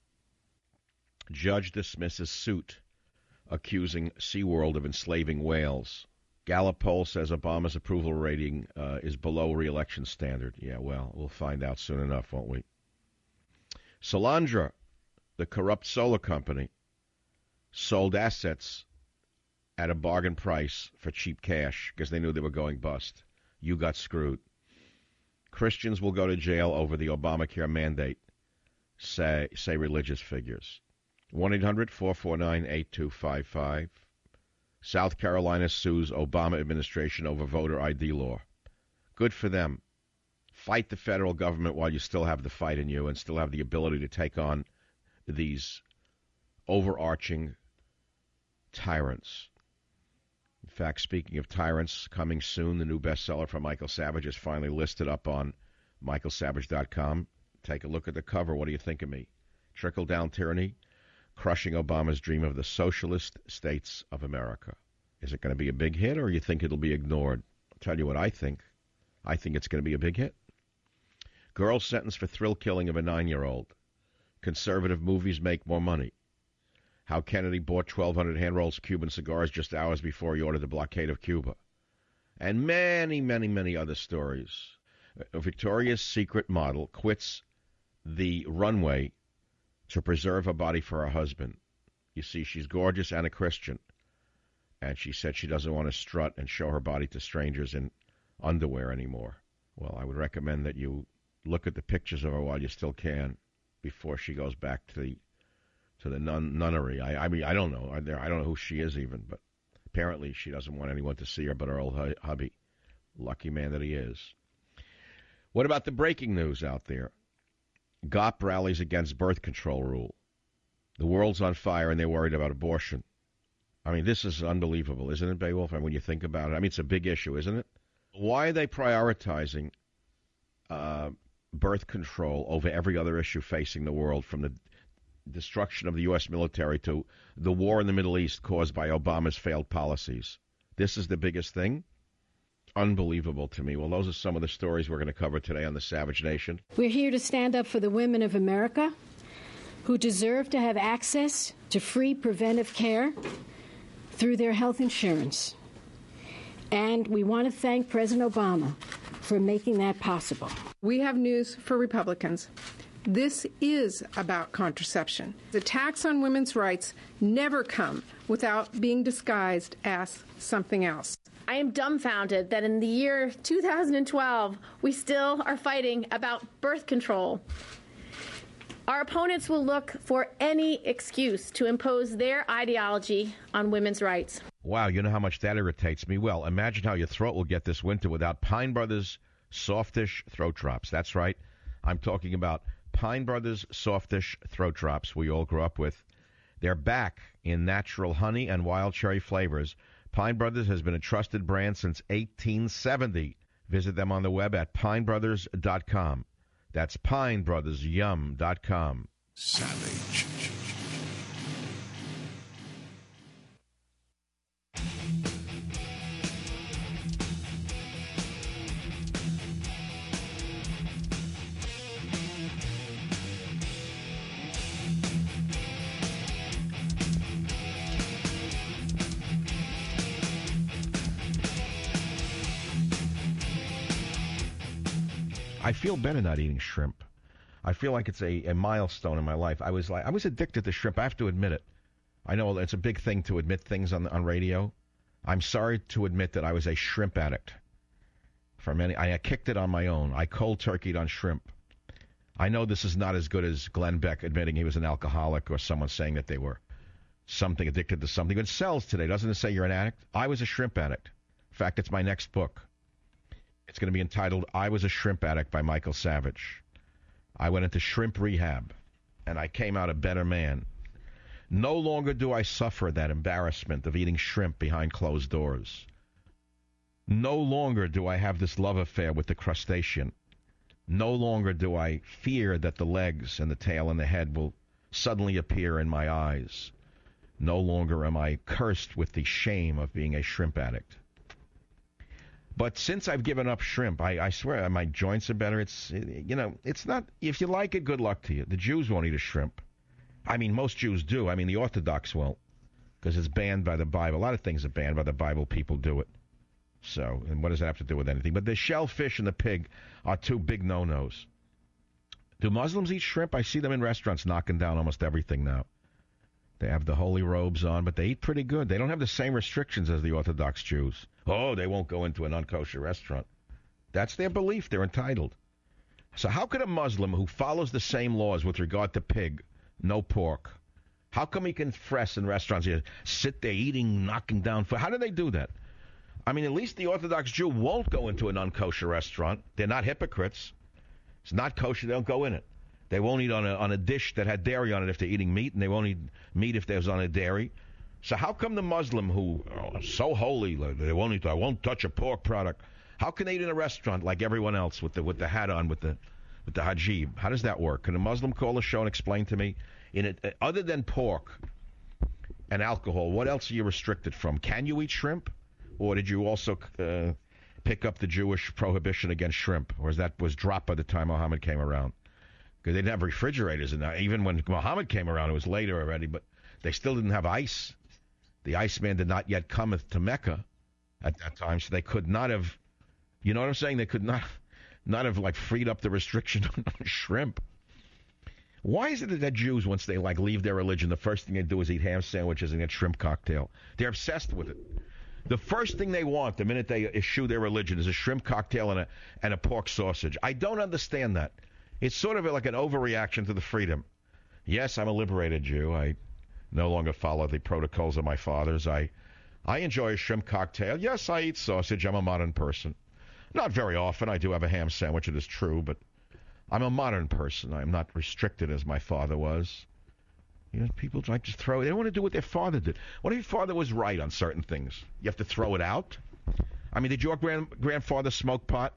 Judge dismisses suit accusing SeaWorld of enslaving whales. Gallup poll says Obama's approval rating uh, is below re-election standard. Yeah, well, we'll find out soon enough, won't we? Solandra, the corrupt solar company, sold assets at a bargain price for cheap cash because they knew they were going bust. You got screwed. Christians will go to jail over the Obamacare mandate, say, say religious figures. one eight hundred four four nine eight two five five. South Carolina sues Obama administration over voter I D law. Good for them. Fight the federal government while you still have the fight in you and still have the ability to take on these overarching tyrants. In fact, speaking of tyrants, coming soon, the new bestseller from Michael Savage is finally listed up on michael savage dot com. Take a look at the cover. What do you think of me? Trickle-down tyranny, crushing Obama's dream of the socialist states of America. Is it going to be a big hit, or you think it'll be ignored? I'll tell you what I think. I think it's going to be a big hit. Girl sentenced for thrill killing of a nine-year-old. Conservative movies make more money. How Kennedy bought twelve hundred hand-rolls of Cuban cigars just hours before he ordered the blockade of Cuba. And many, many, many other stories. A Victoria's Secret model quits the runway to preserve her body for her husband. You see, she's gorgeous and a Christian. And she said she doesn't want to strut and show her body to strangers in underwear anymore. Well, I would recommend that you look at the pictures of her while you still can before she goes back to the to the nun, nunnery. I, I mean, I don't know. I, I don't know who she is even, but apparently she doesn't want anyone to see her but her old hu- hubby. Lucky man that he is. What about the breaking news out there? G O P rallies against birth control rule. The world's on fire and they're worried about abortion. I mean, this is unbelievable, isn't it, Beowulf? I mean, when you think about it, I mean, it's a big issue, isn't it? Why are they prioritizing uh, birth control over every other issue facing the world, from the destruction of the U S military to the war in the Middle East caused by Obama's failed policies? This is the biggest thing? Unbelievable to me. Well, those are some of the stories we're going to cover today on the Savage Nation. We're here to stand up for the women of America who deserve to have access to free preventive care through their health insurance. And we want to thank President Obama for making that possible. We have news for Republicans. This is about contraception. The attacks on women's rights never come without being disguised as something else. I am dumbfounded that in the year two thousand twelve, we still are fighting about birth control. Our opponents will look for any excuse to impose their ideology on women's rights. Wow, you know how much that irritates me? Well, imagine how your throat will get this winter without Pine Brothers Softish Throat Drops. That's right. I'm talking about Pine Brothers Softish Throat Drops we all grew up with. They're back in natural honey and wild cherry flavors. Pine Brothers has been a trusted brand since eighteen seventy. Visit them on the web at pine brothers dot com. That's pine brothers yum dot com. Savage. I feel better not eating shrimp. I feel like it's a, a milestone in my life. I was like I was addicted to shrimp. I have to admit it. I know it's a big thing to admit things on on radio. I'm sorry to admit that I was a shrimp addict. For many, I kicked it on my own. I cold turkeyed on shrimp. I know this is not as good as Glenn Beck admitting he was an alcoholic, or someone saying that they were something addicted to something. It sells today, doesn't it? Say you're an addict. I was a shrimp addict. In fact, it's my next book. It's going to be entitled I Was a Shrimp Addict by Michael Savage. I went into shrimp rehab, and I came out a better man. No longer do I suffer that embarrassment of eating shrimp behind closed doors. No longer do I have this love affair with the crustacean. No longer do I fear that the legs and the tail and the head will suddenly appear in my eyes. No longer am I cursed with the shame of being a shrimp addict. But since I've given up shrimp, I, I swear my joints are better. It's, you know, it's not, if you like it, good luck to you. The Jews won't eat a shrimp. I mean, most Jews do. I mean, the Orthodox won't, because it's banned by the Bible. A lot of things are banned by the Bible. People do it. So, and what does that have to do with anything? But the shellfish and the pig are two big no-nos. Do Muslims eat shrimp? I see them in restaurants knocking down almost everything now. They have the holy robes on, but they eat pretty good. They don't have the same restrictions as the Orthodox Jews. Oh, they won't go into an unkosher restaurant. That's their belief. They're entitled. So how could a Muslim who follows the same laws with regard to pig, no pork, how come he can fresh in restaurants here, sit there eating, knocking down food? How do they do that? I mean, at least the Orthodox Jew won't go into an unkosher restaurant. They're not hypocrites. It's not kosher. They don't go in it. They won't eat on a, on a dish that had dairy on it if they're eating meat, and they won't eat meat if there's on a dairy. So how come the Muslim who oh, so holy, they won't eat, I won't touch a pork product, How can they eat in a restaurant like everyone else with the with the hat on, with the with the hijab? How does that work? Can a Muslim call the show and explain to me, in it, other than pork and alcohol, what else are you restricted from? Can you eat shrimp? Or did you also uh, pick up the Jewish prohibition against shrimp? Or is that was dropped by the time Muhammad came around? Because they didn't have refrigerators in that. Even when Muhammad came around, it was later already, but they still didn't have ice. The Iceman did not yet come to Mecca at that time, so they could not have, you know what I'm saying? They could not not have, like, freed up the restriction on shrimp. Why is it that Jews, once they, like, leave their religion, the first thing they do is eat ham sandwiches and get shrimp cocktail? They're obsessed with it. The first thing they want the minute they eschew their religion is a shrimp cocktail and a, and a pork sausage. I don't understand that. It's sort of like an overreaction to the freedom. Yes, I'm a liberated Jew. I no longer follow the protocols of my fathers. I, I enjoy a shrimp cocktail. Yes, I eat sausage. I'm a modern person. Not very often. I do have a ham sandwich, it is true, but I'm a modern person. I'm not restricted as my father was. You know, people like to throw it. They don't want to do what their father did. What if your father was right on certain things? You have to throw it out? I mean, did your grand, grandfather smoke pot?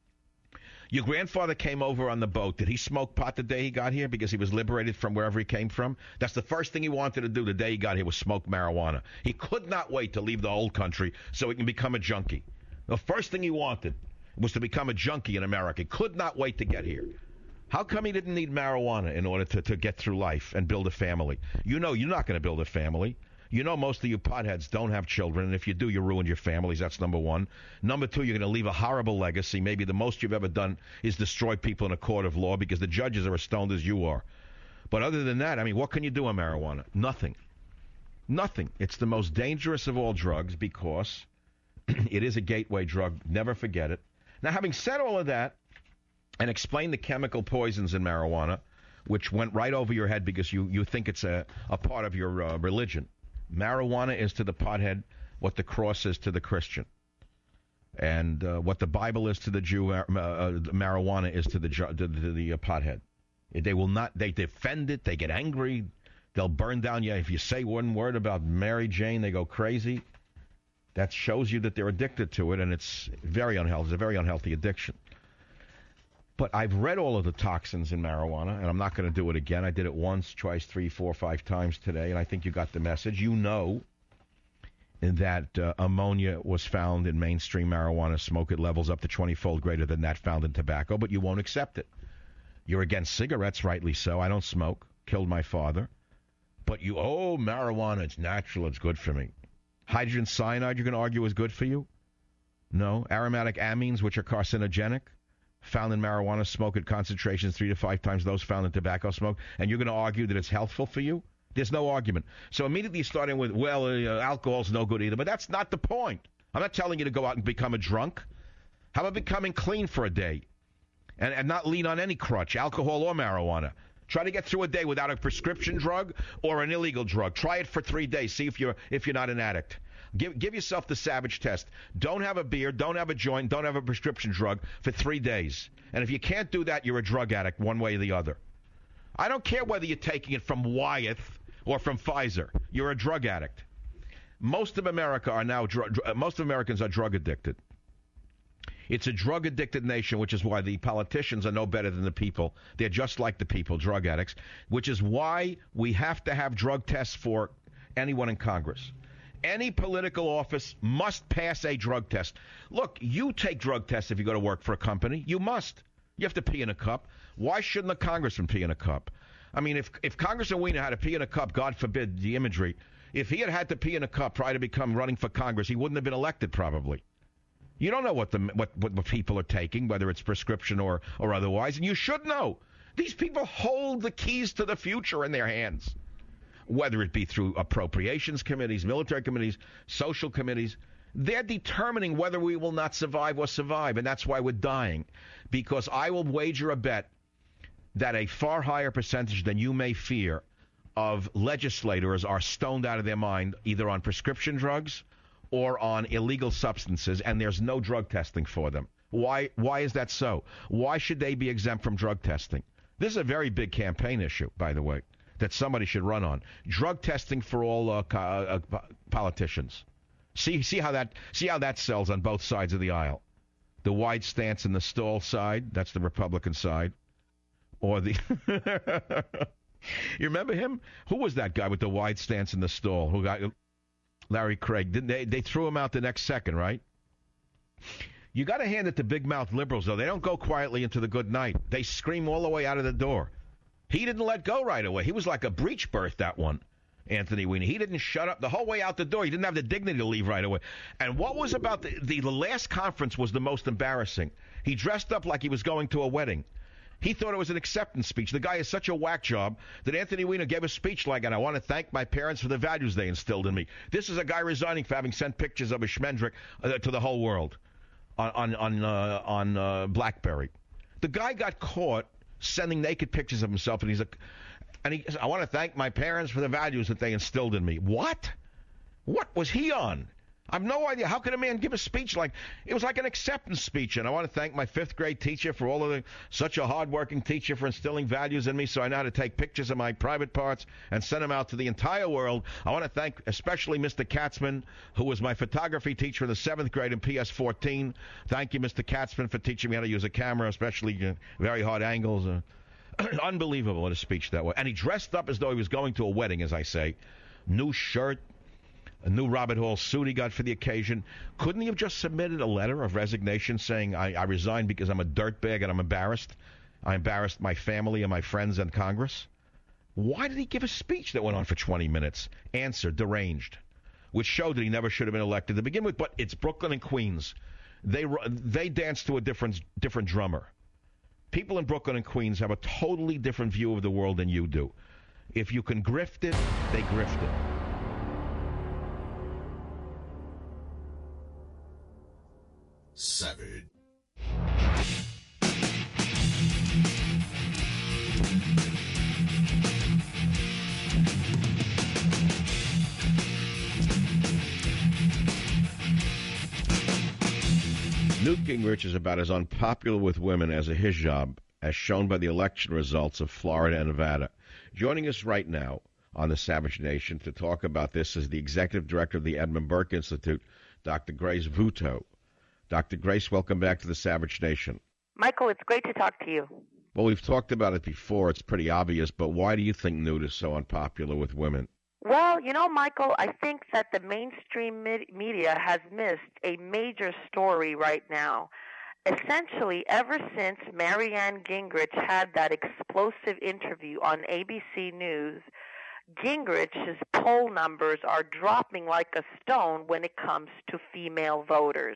Your grandfather came over on the boat. Did he smoke pot the day he got here because he was liberated from wherever he came from? That's the first thing he wanted to do the day he got here was smoke marijuana. He could not wait to leave the old country so he can become a junkie. The first thing he wanted was to become a junkie in America. He could not wait to get here. How come he didn't need marijuana in order to, to get through life and build a family? You know you're not going to build a family. You know most of you potheads don't have children, and if you do, you ruined your families. That's number one. Number two, you're going to leave a horrible legacy. Maybe the most you've ever done is destroy people in a court of law because the judges are as stoned as you are. But other than that, I mean, what can you do on marijuana? Nothing. Nothing. It's the most dangerous of all drugs because it is a gateway drug. Never forget it. Now, having said all of that, and explained the chemical poisons in marijuana, which went right over your head because you, you think it's a, a part of your uh, religion. Marijuana is to the pothead what the cross is to the Christian. And uh, what the Bible is to the Jew, uh, uh, marijuana is to the to, to the uh, pothead. They will not, they defend it, they get angry, they'll burn down you. If you say one word about Mary Jane, they go crazy. That shows you that they're addicted to it, and it's very unhealthy. It's a very unhealthy addiction. But I've read all of the toxins in marijuana, and I'm not going to do it again. I did it once, twice, three, four, five times today, and I think you got the message. You know that uh, ammonia was found in mainstream marijuana smoke at levels up to twenty-fold greater than that found in tobacco, but you won't accept it. You're against cigarettes, rightly so. I don't smoke. Killed my father. But you, oh, marijuana, it's natural, it's good for me. Hydrogen cyanide, you're going to argue, is good for you? No. Aromatic amines, which are carcinogenic, found in marijuana smoke at concentrations three to five times those found in tobacco smoke, and you're going to argue that it's healthful for you? There's no argument. So immediately starting with, well, uh, alcohol's no good either, but that's not the point. I'm not telling you to go out and become a drunk. How about becoming clean for a day and, and not lean on any crutch, alcohol or marijuana? Try to get through a day without a prescription drug or an illegal drug. Try it for three days. See if you're if you're not an addict. Give give yourself the savage test. Don't have a beer, don't have a joint, don't have a prescription drug for three days. And if you can't do that, you're a drug addict one way or the other. I don't care whether you're taking it from Wyeth or from Pfizer. You're a drug addict. Most of America are now dr- most of Americans are drug addicted. It's a drug-addicted nation, which is why the politicians are no better than the people. They're just like the people, drug addicts, which is why we have to have drug tests for anyone in Congress. Any political office must pass a drug test. Look, you take drug tests if you go to work for a company. You must. You have to pee in a cup. Why shouldn't a congressman pee in a cup? I mean, if if Congressman Weiner had to pee in a cup, God forbid the imagery, if he had had to pee in a cup prior to become running for Congress, he wouldn't have been elected probably. You don't know what the what, what the people are taking, whether it's prescription or, or otherwise, and you should know. These people hold the keys to the future in their hands, whether it be through appropriations committees, military committees, social committees. They're determining whether we will not survive or survive, and that's why we're dying. Because I will wager a bet that a far higher percentage than you may fear of legislators are stoned out of their mind, either on prescription drugs or on illegal substances, and there's no drug testing for them. Why Why is that so? Why should they be exempt from drug testing? This is a very big campaign issue, by the way, that somebody should run on. Drug testing for all uh, uh, politicians. See see how that see how that sells on both sides of the aisle. The wide stance in the stall side, that's the Republican side. Or the... You remember him? Who was that guy with the wide stance in the stall? Who got Larry Craig? Didn't they? They threw him out the next second, right? You got to hand it to big mouth liberals, though. They don't go quietly into the good night. They scream all the way out of the door. He didn't let go right away. He was like a breech birth, that one, Anthony Weiner. He didn't shut up the whole way out the door. He didn't have the dignity to leave right away. And what was about the the, the last conference was the most embarrassing. He dressed up like he was going to a wedding. He thought it was an acceptance speech. The guy is such a whack job that Anthony Weiner gave a speech like, and I want to thank my parents for the values they instilled in me. This is a guy resigning for having sent pictures of a Schmendrick uh, to the whole world on on on, uh, on uh, BlackBerry. The guy got caught sending naked pictures of himself, and he's a, and he. I want to thank my parents for the values that they instilled in me. What? What was he on? I have no idea. How could a man give a speech like, it was like an acceptance speech, and I want to thank my fifth grade teacher for all of the, such a hardworking teacher for instilling values in me, so I know how to take pictures of my private parts and send them out to the entire world. I want to thank especially Mister Katzman, who was my photography teacher in the seventh grade in P S fourteen. Thank you, Mister Katzman, for teaching me how to use a camera, especially uh, very hard angles. Uh, unbelievable, what a speech that was. And he dressed up as though he was going to a wedding, as I say. New shirt. A new Robert Hall suit he got for the occasion. Couldn't he have just submitted a letter of resignation saying, I, I resign because I'm a dirtbag and I'm embarrassed? I embarrassed my family and my friends and Congress? Why did he give a speech that went on for twenty minutes? Answer, deranged, which showed that he never should have been elected to begin with. But it's Brooklyn and Queens. They they dance to a different, different drummer. People in Brooklyn and Queens have a totally different view of the world than you do. If you can grift it, they grift it. Savage. Newt Gingrich is about as unpopular with women as a hijab, as shown by the election results of Florida and Nevada. Joining us right now on the Savage Nation to talk about this is the executive director of the Edmund Burke Institute, Doctor Grace Vuto. Doctor Grace, welcome back to the Savage Nation. Michael, it's great to talk to you. Well, we've talked about it before. It's pretty obvious, but why do you think Newt is so unpopular with women? Well, you know, Michael, I think that the mainstream media has missed a major story right now. Essentially, ever since Marianne Gingrich had that explosive interview on A B C News, Gingrich's poll numbers are dropping like a stone when it comes to female voters.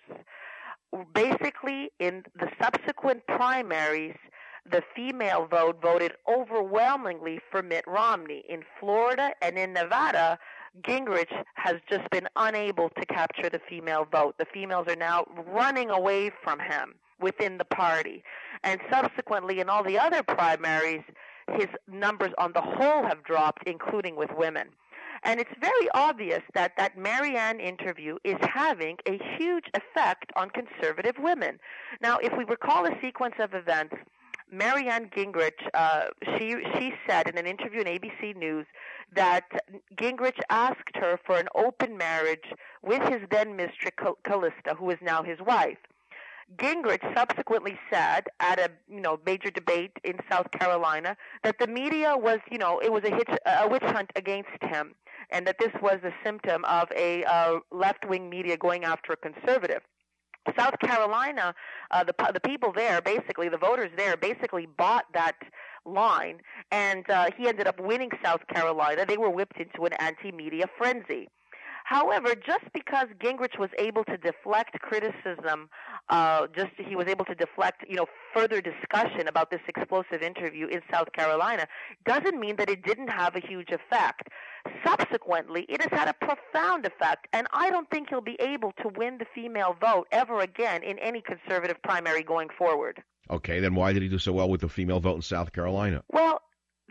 Basically, in the subsequent primaries, the female vote voted overwhelmingly for Mitt Romney. In Florida and in Nevada, Gingrich has just been unable to capture the female vote. The females are now running away from him within the party. And subsequently, in all the other primaries, his numbers on the whole have dropped, including with women. And it's very obvious that that Marianne interview is having a huge effect on conservative women. Now, if we recall a sequence of events, Marianne Gingrich, uh, she she said in an interview in A B C News that Gingrich asked her for an open marriage with his then mistress Callista, who is now his wife. Gingrich subsequently said at a you know major debate in South Carolina that the media was you know it was a, hitch, a witch hunt against him, and that this was a symptom of a uh, left-wing media going after a conservative. South Carolina, uh, the the people there, basically the voters there, basically bought that line, and uh, he ended up winning South Carolina. They were whipped into an anti-media frenzy. However, just because Gingrich was able to deflect criticism, uh, just he was able to deflect, you know, further discussion about this explosive interview in South Carolina, doesn't mean that it didn't have a huge effect. Subsequently, it has had a profound effect, and I don't think he'll be able to win the female vote ever again in any conservative primary going forward. Okay, then why did he do so well with the female vote in South Carolina? Well,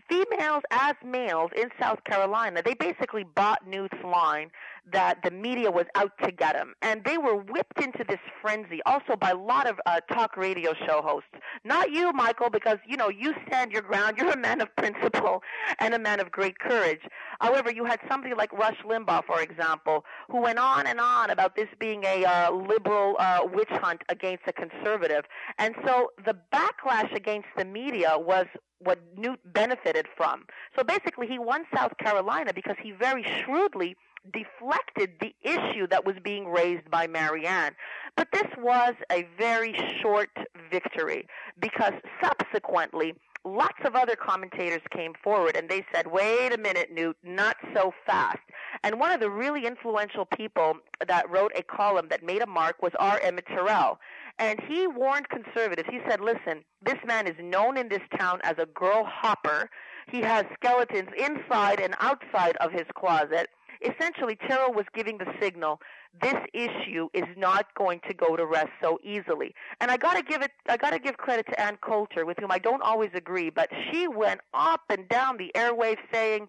females as males in South Carolina, they basically bought Newt's line that the media was out to get him. And they were whipped into this frenzy also by a lot of uh, talk radio show hosts. Not you, Michael, because, you know, you stand your ground. You're a man of principle and a man of great courage. However, you had somebody like Rush Limbaugh, for example, who went on and on about this being a uh, liberal uh, witch hunt against a conservative. And so the backlash against the media was what Newt benefited from. So basically, he won South Carolina because he very shrewdly deflected the issue that was being raised by Marianne. But this was a very short victory because subsequently, lots of other commentators came forward and they said, wait a minute, Newt, not so fast. And one of the really influential people that wrote a column that made a mark was R. Emmett Terrell. And he warned conservatives. He said, listen, this man is known in this town as a girl hopper. He has skeletons inside and outside of his closet. Essentially, Terrell was giving the signal, this issue is not going to go to rest so easily. And I got to give it, I got to give credit to Ann Coulter, with whom I don't always agree, but she went up and down the airwaves saying,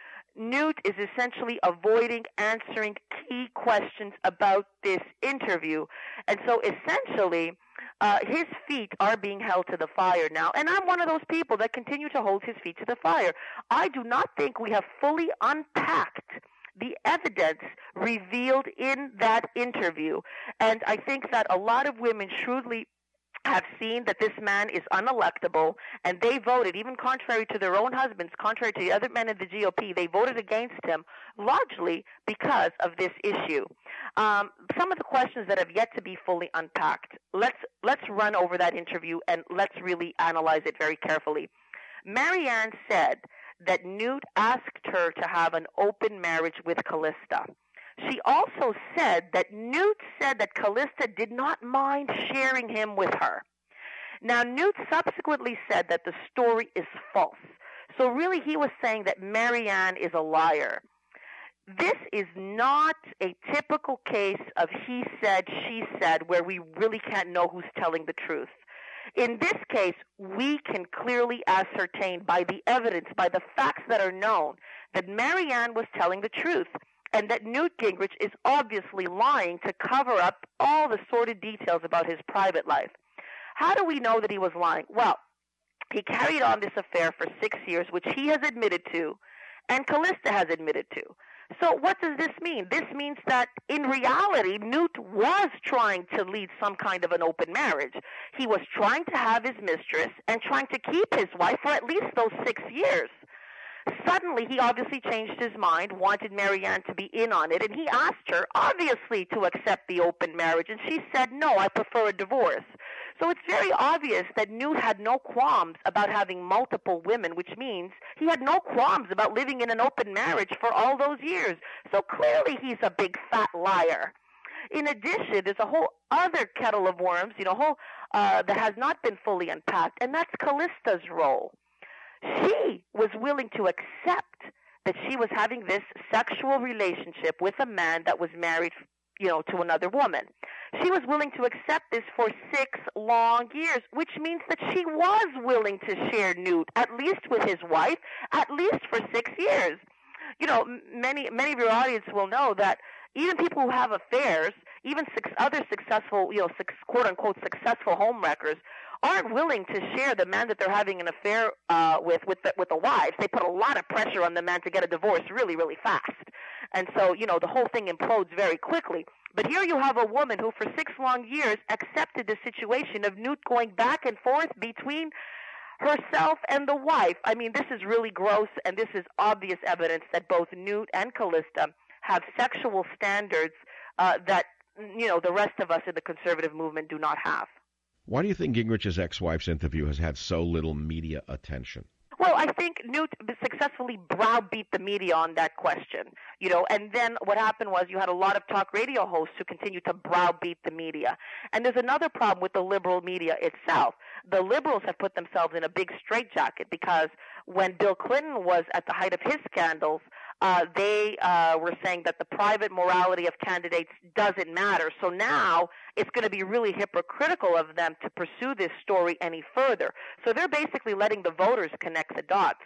Newt is essentially avoiding answering key questions about this interview. And so essentially, uh, his feet are being held to the fire now. And I'm one of those people that continue to hold his feet to the fire. I do not think we have fully unpacked the evidence revealed in that interview. And I think that a lot of women shrewdly have seen that this man is unelectable, and they voted, even contrary to their own husbands, contrary to the other men in the G O P, they voted against him largely because of this issue. Um, some of the questions that have yet to be fully unpacked, let's, let's run over that interview and let's really analyze it very carefully. Marianne said that Newt asked her to have an open marriage with Callista. She also said that Newt said that Callista did not mind sharing him with her. Now, Newt subsequently said that the story is false. So really he was saying that Marianne is a liar. This is not a typical case of he said, she said, where we really can't know who's telling the truth. In this case, we can clearly ascertain by the evidence, by the facts that are known, that Marianne was telling the truth, and that Newt Gingrich is obviously lying to cover up all the sordid details about his private life. How do we know that he was lying? Well, he carried on this affair for six years, which he has admitted to, and Callista has admitted to. So what does this mean? This means that in reality, Newt was trying to lead some kind of an open marriage. He was trying to have his mistress and trying to keep his wife for at least those six years. Suddenly, he obviously changed his mind, wanted Marianne to be in on it, and he asked her, obviously, to accept the open marriage, and she said, no, I prefer a divorce. So it's very obvious that Newt had no qualms about having multiple women, which means he had no qualms about living in an open marriage for all those years. So clearly he's a big fat liar. In addition, there's a whole other kettle of worms, you know, whole, uh, that has not been fully unpacked, and that's Callista's role. She was willing to accept that she was having this sexual relationship with a man that was married, you know, to another woman. She was willing to accept this for six long years, which means that she was willing to share Newt, at least with his wife, at least for six years. You know, many many of your audience will know that even people who have affairs, even six other successful, you know, six, quote-unquote successful homewreckers, aren't willing to share the man that they're having an affair uh, with with the, with the wives. They put a lot of pressure on the man to get a divorce really, really fast. And so, you know, the whole thing implodes very quickly. But here you have a woman who for six long years accepted the situation of Newt going back and forth between herself and the wife. I mean, this is really gross, and this is obvious evidence that both Newt and Callista have sexual standards uh, that, you know, the rest of us in the conservative movement do not have. Why do you think Gingrich's ex-wife's interview has had so little media attention? Well, I think Newt successfully browbeat the media on that question, you know, and then what happened was you had a lot of talk radio hosts who continued to browbeat the media. And there's another problem with the liberal media itself. The liberals have put themselves in a big straitjacket because when Bill Clinton was at the height of his scandals, Uh, they uh, were saying that the private morality of candidates doesn't matter. So now it's going to be really hypocritical of them to pursue this story any further. So they're basically letting the voters connect the dots.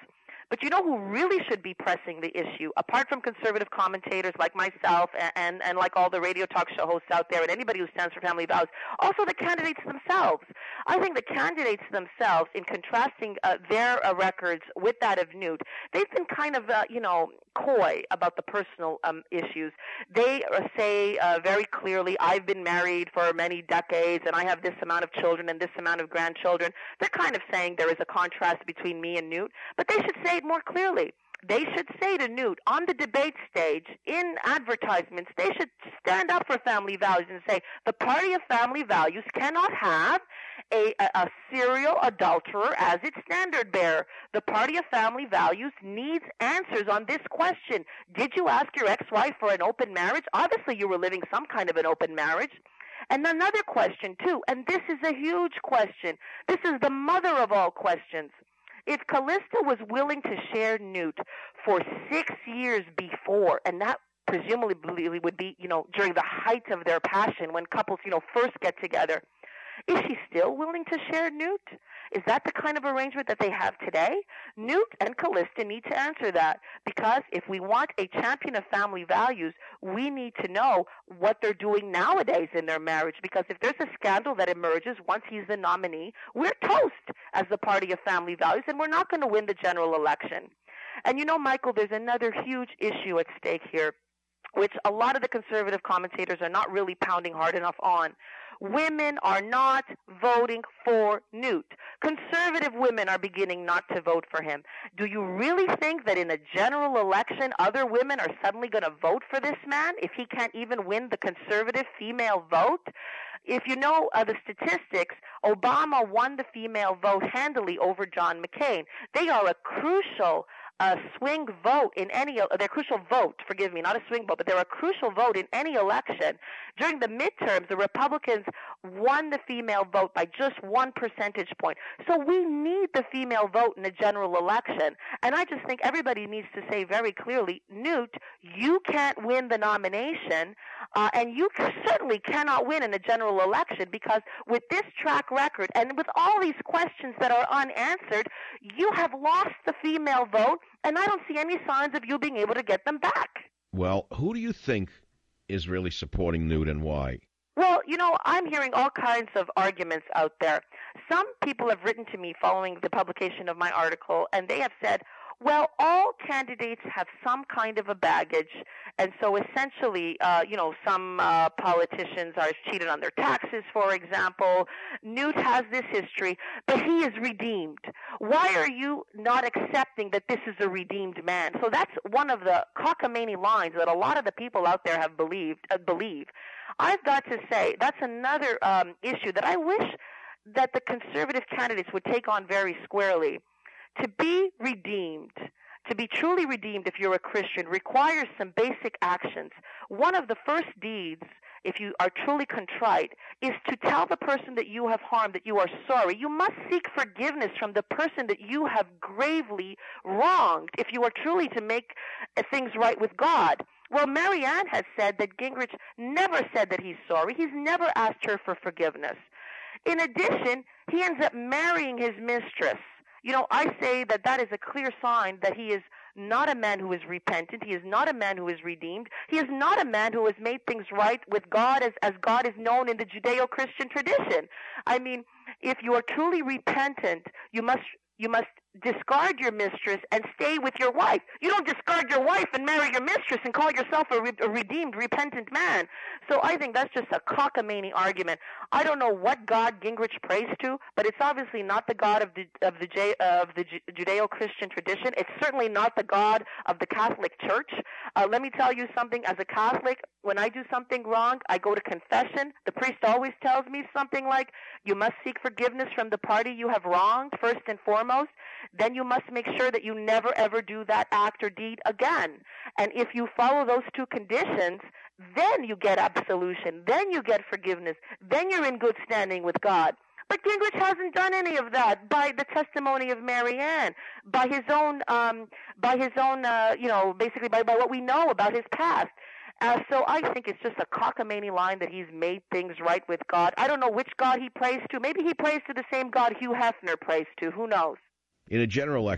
But you know who really should be pressing the issue, apart from conservative commentators like myself and, and, and like all the radio talk show hosts out there and anybody who stands for family values, also the candidates themselves. I think the candidates themselves, in contrasting uh, their uh, records with that of Newt, they've been kind of, uh, you know, coy about the personal um, issues. They uh, say uh, very clearly, I've been married for many decades and I have this amount of children and this amount of grandchildren. They're kind of saying there is a contrast between me and Newt, but they should say it more clearly. They should say to Newt on the debate stage, in advertisements, they should stand up for family values and say the party of family values cannot have a, a, a serial adulterer as its standard bearer. The party of family values needs answers on this question. Did you ask your ex-wife for an open marriage? Obviously you were living some kind of an open marriage. And another question, too, and this is a huge question. This is the mother of all questions. If Callista was willing to share Newt for six years before, and that presumably would be, you know, during the height of their passion when couples, you know, first get together, is she still willing to share Newt? Is that the kind of arrangement that they have today? Newt and Callista need to answer that, because if we want a champion of family values, we need to know what they're doing nowadays in their marriage, because if there's a scandal that emerges once he's the nominee, we're toast as the party of family values, and we're not going to win the general election. And you know, Michael, there's another huge issue at stake here, which a lot of the conservative commentators are not really pounding hard enough on. Women are not voting for Newt. Conservative women are beginning not to vote for him. Do you really think that in a general election, other women are suddenly going to vote for this man if he can't even win the conservative female vote? If you know uh, the statistics, Obama won the female vote handily over John McCain. They are a crucial a swing vote in any, they're a crucial vote, forgive me, not a swing vote, but they're a crucial vote in any election. During the midterms, the Republicans won the female vote by just one percentage point. So we need the female vote in a general election. And I just think everybody needs to say very clearly, Newt, you can't win the nomination, uh, and you certainly cannot win in a general election, because with this track record and with all these questions that are unanswered, you have lost the female vote, and I don't see any signs of you being able to get them back. Well, who do you think is really supporting Newt and why? Well, you know, I'm hearing all kinds of arguments out there. Some people have written to me following the publication of my article, and they have said, well, all candidates have some kind of a baggage, and so essentially, uh, you know, some uh, politicians are cheated on their taxes, for example. Newt has this history, but he is redeemed. Why are you not accepting that this is a redeemed man? So that's one of the cockamamie lines that a lot of the people out there have believed. Uh, believe. I've got to say, that's another um, issue that I wish that the conservative candidates would take on very squarely. To be redeemed, to be truly redeemed if you're a Christian, requires some basic actions. One of the first deeds, if you are truly contrite, is to tell the person that you have harmed that you are sorry. You must seek forgiveness from the person that you have gravely wronged if you are truly to make things right with God. Well, Marianne has said that Gingrich never said that he's sorry. He's never asked her for forgiveness. In addition, he ends up marrying his mistress. You know, I say that that is a clear sign that he is not a man who is repentant. He is not a man who is redeemed. He is not a man who has made things right with God as, as God is known in the Judeo-Christian tradition. I mean, if you are truly repentant, you must you must discard your mistress and stay with your wife. You don't discard your wife and marry your mistress and call yourself a, re- a redeemed, repentant man. So I think that's just a cockamamie argument. I don't know what God Gingrich prays to, but it's obviously not the God of the of the, J, of the Ju- Judeo-Christian tradition. It's certainly not the God of the Catholic Church. Uh, let me tell you something. As a Catholic, when I do something wrong, I go to confession. The priest always tells me something like, you must seek forgiveness from the party you have wronged, first and foremost. Then you must make sure that you never, ever do that act or deed again. And if you follow those two conditions, then you get absolution. Then you get forgiveness. Then you're in good standing with God. But Gingrich hasn't done any of that by the testimony of Marianne, by his own, um, by his own, uh, you know, basically by, by what we know about his past. Uh, so I think it's just a cockamamie line that he's made things right with God. I don't know which God he prays to. Maybe he prays to the same God Hugh Hefner prays to. Who knows? In a general election,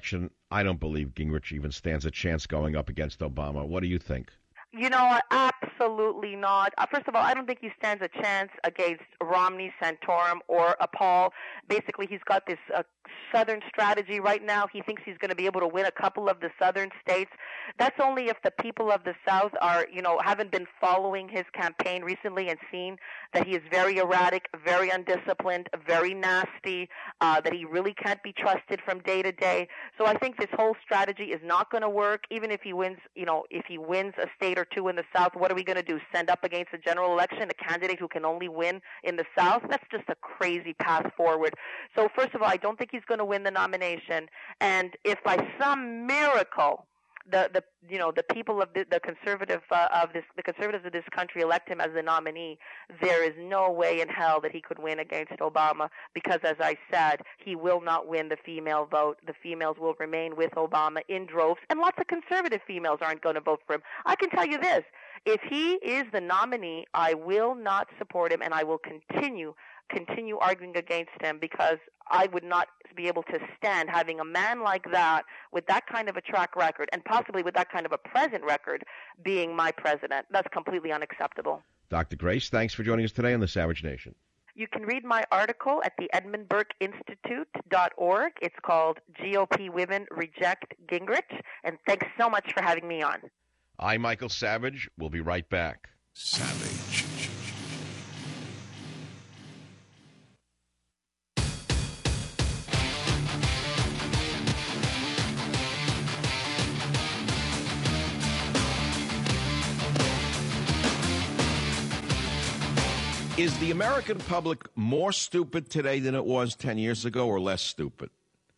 I don't believe Gingrich even stands a chance going up against Obama. What do you think? You know, absolutely not. Uh, first of all, I don't think he stands a chance against Romney, Santorum, or uh, Paul. Basically, he's got this uh, Southern strategy right now. He thinks he's going to be able to win a couple of the Southern states. That's only if the people of the South are, you know, haven't been following his campaign recently and seen that he is very erratic, very undisciplined, very nasty, uh, that he really can't be trusted from day to day. So I think this whole strategy is not going to work. Even if he wins, you know, if he wins a state or two in the South, what are we going to do? Send up against a general election a candidate who can only win in the South? That's just a crazy path forward. So first of all, I don't think he's going to win the nomination. And if by some miracle the the you know the people of the, the conservative uh, of this the conservatives of this country elect him as the nominee, there is no way in hell that he could win against Obama, because as I said, he will not win the female vote. The females will remain with Obama in droves, and lots of conservative females aren't going to vote for him. I can tell you this: if he is the nominee, I will not support him, and I will continue continue arguing against him, because I would not be able to stand having a man like that with that kind of a track record, and possibly with that kind of a present record, being my president. That's completely unacceptable. Doctor Grace, thanks for joining us today on The Savage Nation. You can read my article at the Edmund Burke Institute dot org. It's called G O P Women Reject Gingrich, and thanks so much for having me on. I'm Michael Savage. We'll be right back. Savage. Is the American public more stupid today than it was ten years ago, or less stupid?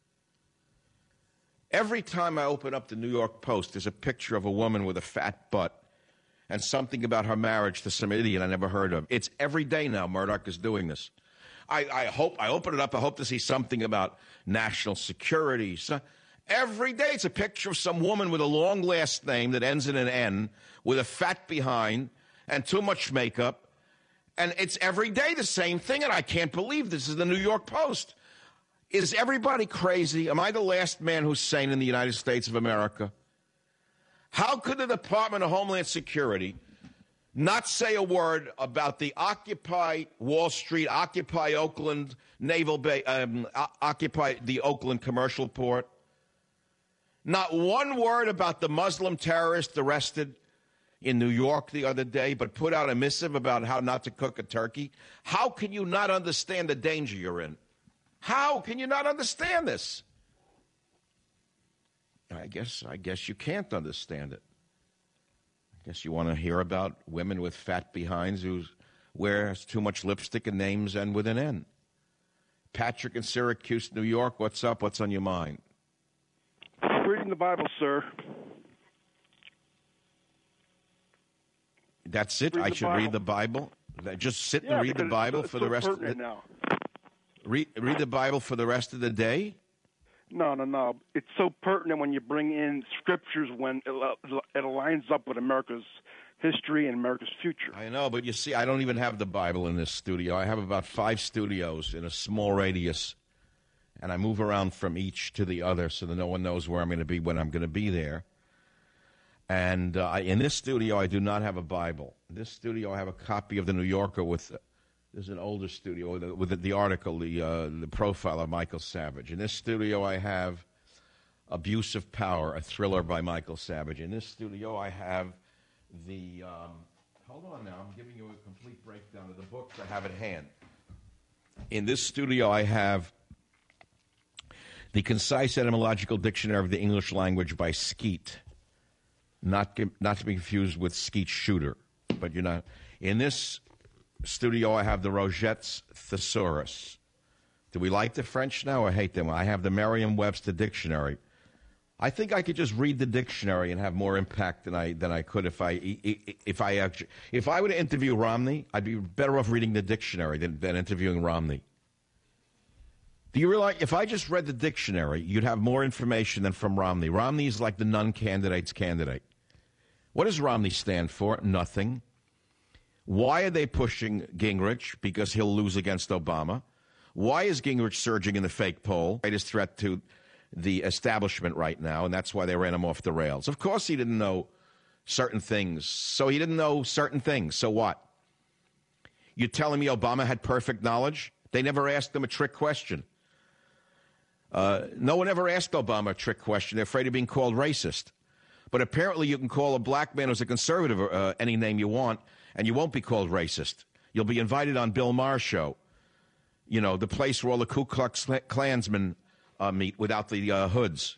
Every time I open up the New York Post, there's a picture of a woman with a fat butt and something about her marriage to some idiot I never heard of. It's every day now Murdoch is doing this. I, I hope, I open it up, I hope to see something about national security. So, every day it's a picture of some woman with a long last name that ends in an N, with a fat behind and too much makeup. And it's every day the same thing, and I can't believe this is the New York Post. Is everybody crazy? Am I the last man who's sane in the United States of America? How could the Department of Homeland Security not say a word about the Occupy Wall Street, Occupy Oakland Naval Bay, um, Occupy the Oakland commercial port? Not one word about the Muslim terrorist arrested in New York the other day, but put out a missive about how not to cook a turkey. How can you not understand the danger you're in? How can you not understand this? I guess I guess you can't understand it. I guess you want to hear about women with fat behinds who wear too much lipstick and names end with an N. Patrick in Syracuse, New York, what's up? What's on your mind? Reading the Bible, sir. That's it? Read I should Bible. read the Bible? Just sit yeah, and read the Bible it's, for it's the rest so of the now. Read, read the Bible for the rest of the day? No, no, no. It's so pertinent when you bring in scriptures when it, it aligns up with America's history and America's future. I know, but you see, I don't even have the Bible in this studio. I have about five studios in a small radius, and I move around from each to the other so that no one knows where I'm going to be when I'm going to be there. And uh, in this studio, I do not have a Bible. In this studio, I have a copy of the New Yorker with, uh, there's an older studio with, with the, the article, the uh, the profile of Michael Savage. In this studio, I have Abuse of Power, a thriller by Michael Savage. In this studio, I have the, um, hold on now, I'm giving you a complete breakdown of the books I have at hand. In this studio, I have the Concise Etymological Dictionary of the English Language by Skeet. Not not to be confused with Skeet Shooter, but you know, in this studio I have the Rogette's Thesaurus. Do we like the French now or hate them? I have the Merriam-Webster Dictionary. I think I could just read the dictionary and have more impact than I than I could if I if I actually if I were to interview Romney, I'd be better off reading the dictionary than, than interviewing Romney. Do you realize if I just read the dictionary, you'd have more information than from Romney? Romney is like the non-candidate's candidate. What does Romney stand for? Nothing. Why are they pushing Gingrich? Because he'll lose against Obama. Why is Gingrich surging in the fake poll? Greatest threat to the establishment right now, and that's why they ran him off the rails. Of course he didn't know certain things. So he didn't know certain things. So what? You're telling me Obama had perfect knowledge? They never asked him a trick question. Uh, no one ever asked Obama a trick question. They're afraid of being called racist. But apparently you can call a black man who's a conservative uh, any name you want, and you won't be called racist. You'll be invited on Bill Maher's show. You know, the place where all the Ku Klux Klansmen uh, meet without the uh, hoods.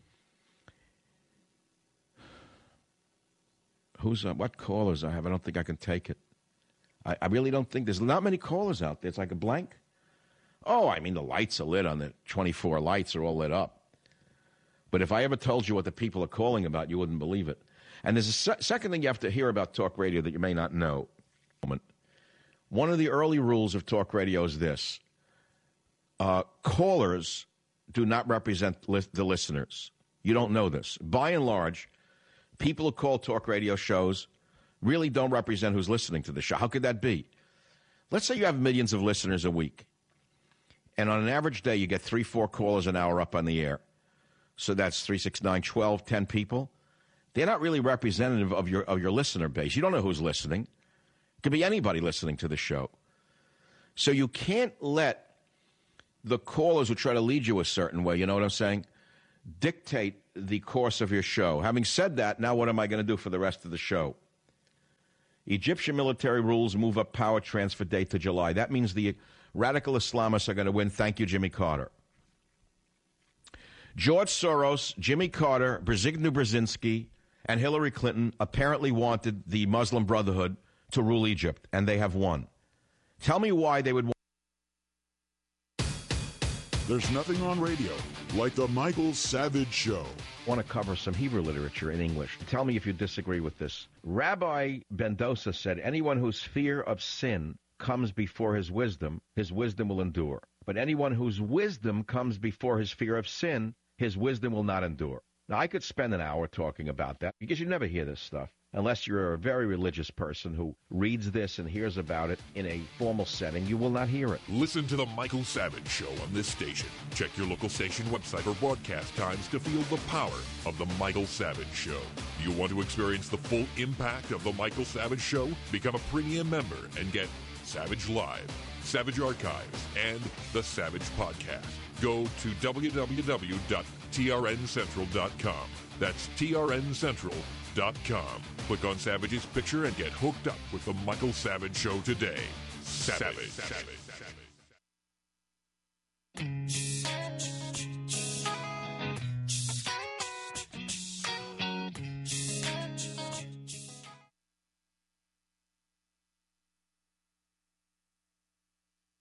Who's uh, what callers I have? I don't think I can take it. I, I really don't think there's not many callers out there. It's like a blank. Oh, I mean, the lights are lit on the twenty-four lights are all lit up. But if I ever told you what the people are calling about, you wouldn't believe it. And there's a se- second thing you have to hear about talk radio that you may not know. One of the early rules of talk radio is this. Uh, callers do not represent li- the listeners. You don't know this. By and large, people who call talk radio shows really don't represent who's listening to the show. How could that be? Let's say you have millions of listeners a week. And on an average day, you get three, four callers an hour up on the air. So that's three, six, nine, twelve, ten people. They're not really representative of your of your listener base. You don't know who's listening. It could be anybody listening to the show. So you can't let the callers who try to lead you a certain way, you know what I'm saying, dictate the course of your show. Having said that, now what am I going to do for the rest of the show? Egyptian military rules move up power transfer date to July. That means the radical Islamists are going to win. Thank you, Jimmy Carter. George Soros, Jimmy Carter, Brzezinski Brzezinski, and Hillary Clinton apparently wanted the Muslim Brotherhood to rule Egypt, and they have won. Tell me why they would want. There's nothing on radio like the Michael Savage Show. I want to cover some Hebrew literature in English. Tell me if you disagree with this. Rabbi Mendoza said, anyone whose fear of sin comes before his wisdom, his wisdom will endure. But anyone whose wisdom comes before his fear of sin, his wisdom will not endure. Now, I could spend an hour talking about that because you never hear this stuff unless you're a very religious person who reads this and hears about it in a formal setting. You will not hear it. Listen to the Michael Savage Show on this station. Check your local station website for broadcast times to feel the power of the Michael Savage Show. You want to experience the full impact of the Michael Savage Show? Become a premium member and get Savage Live, Savage Archives, and the Savage Podcast. Go to w w w dot t r n central dot com. That's t r n central dot com. Click on Savage's picture and get hooked up with the Michael Savage Show today. Savage. Savage. Savage. Savage.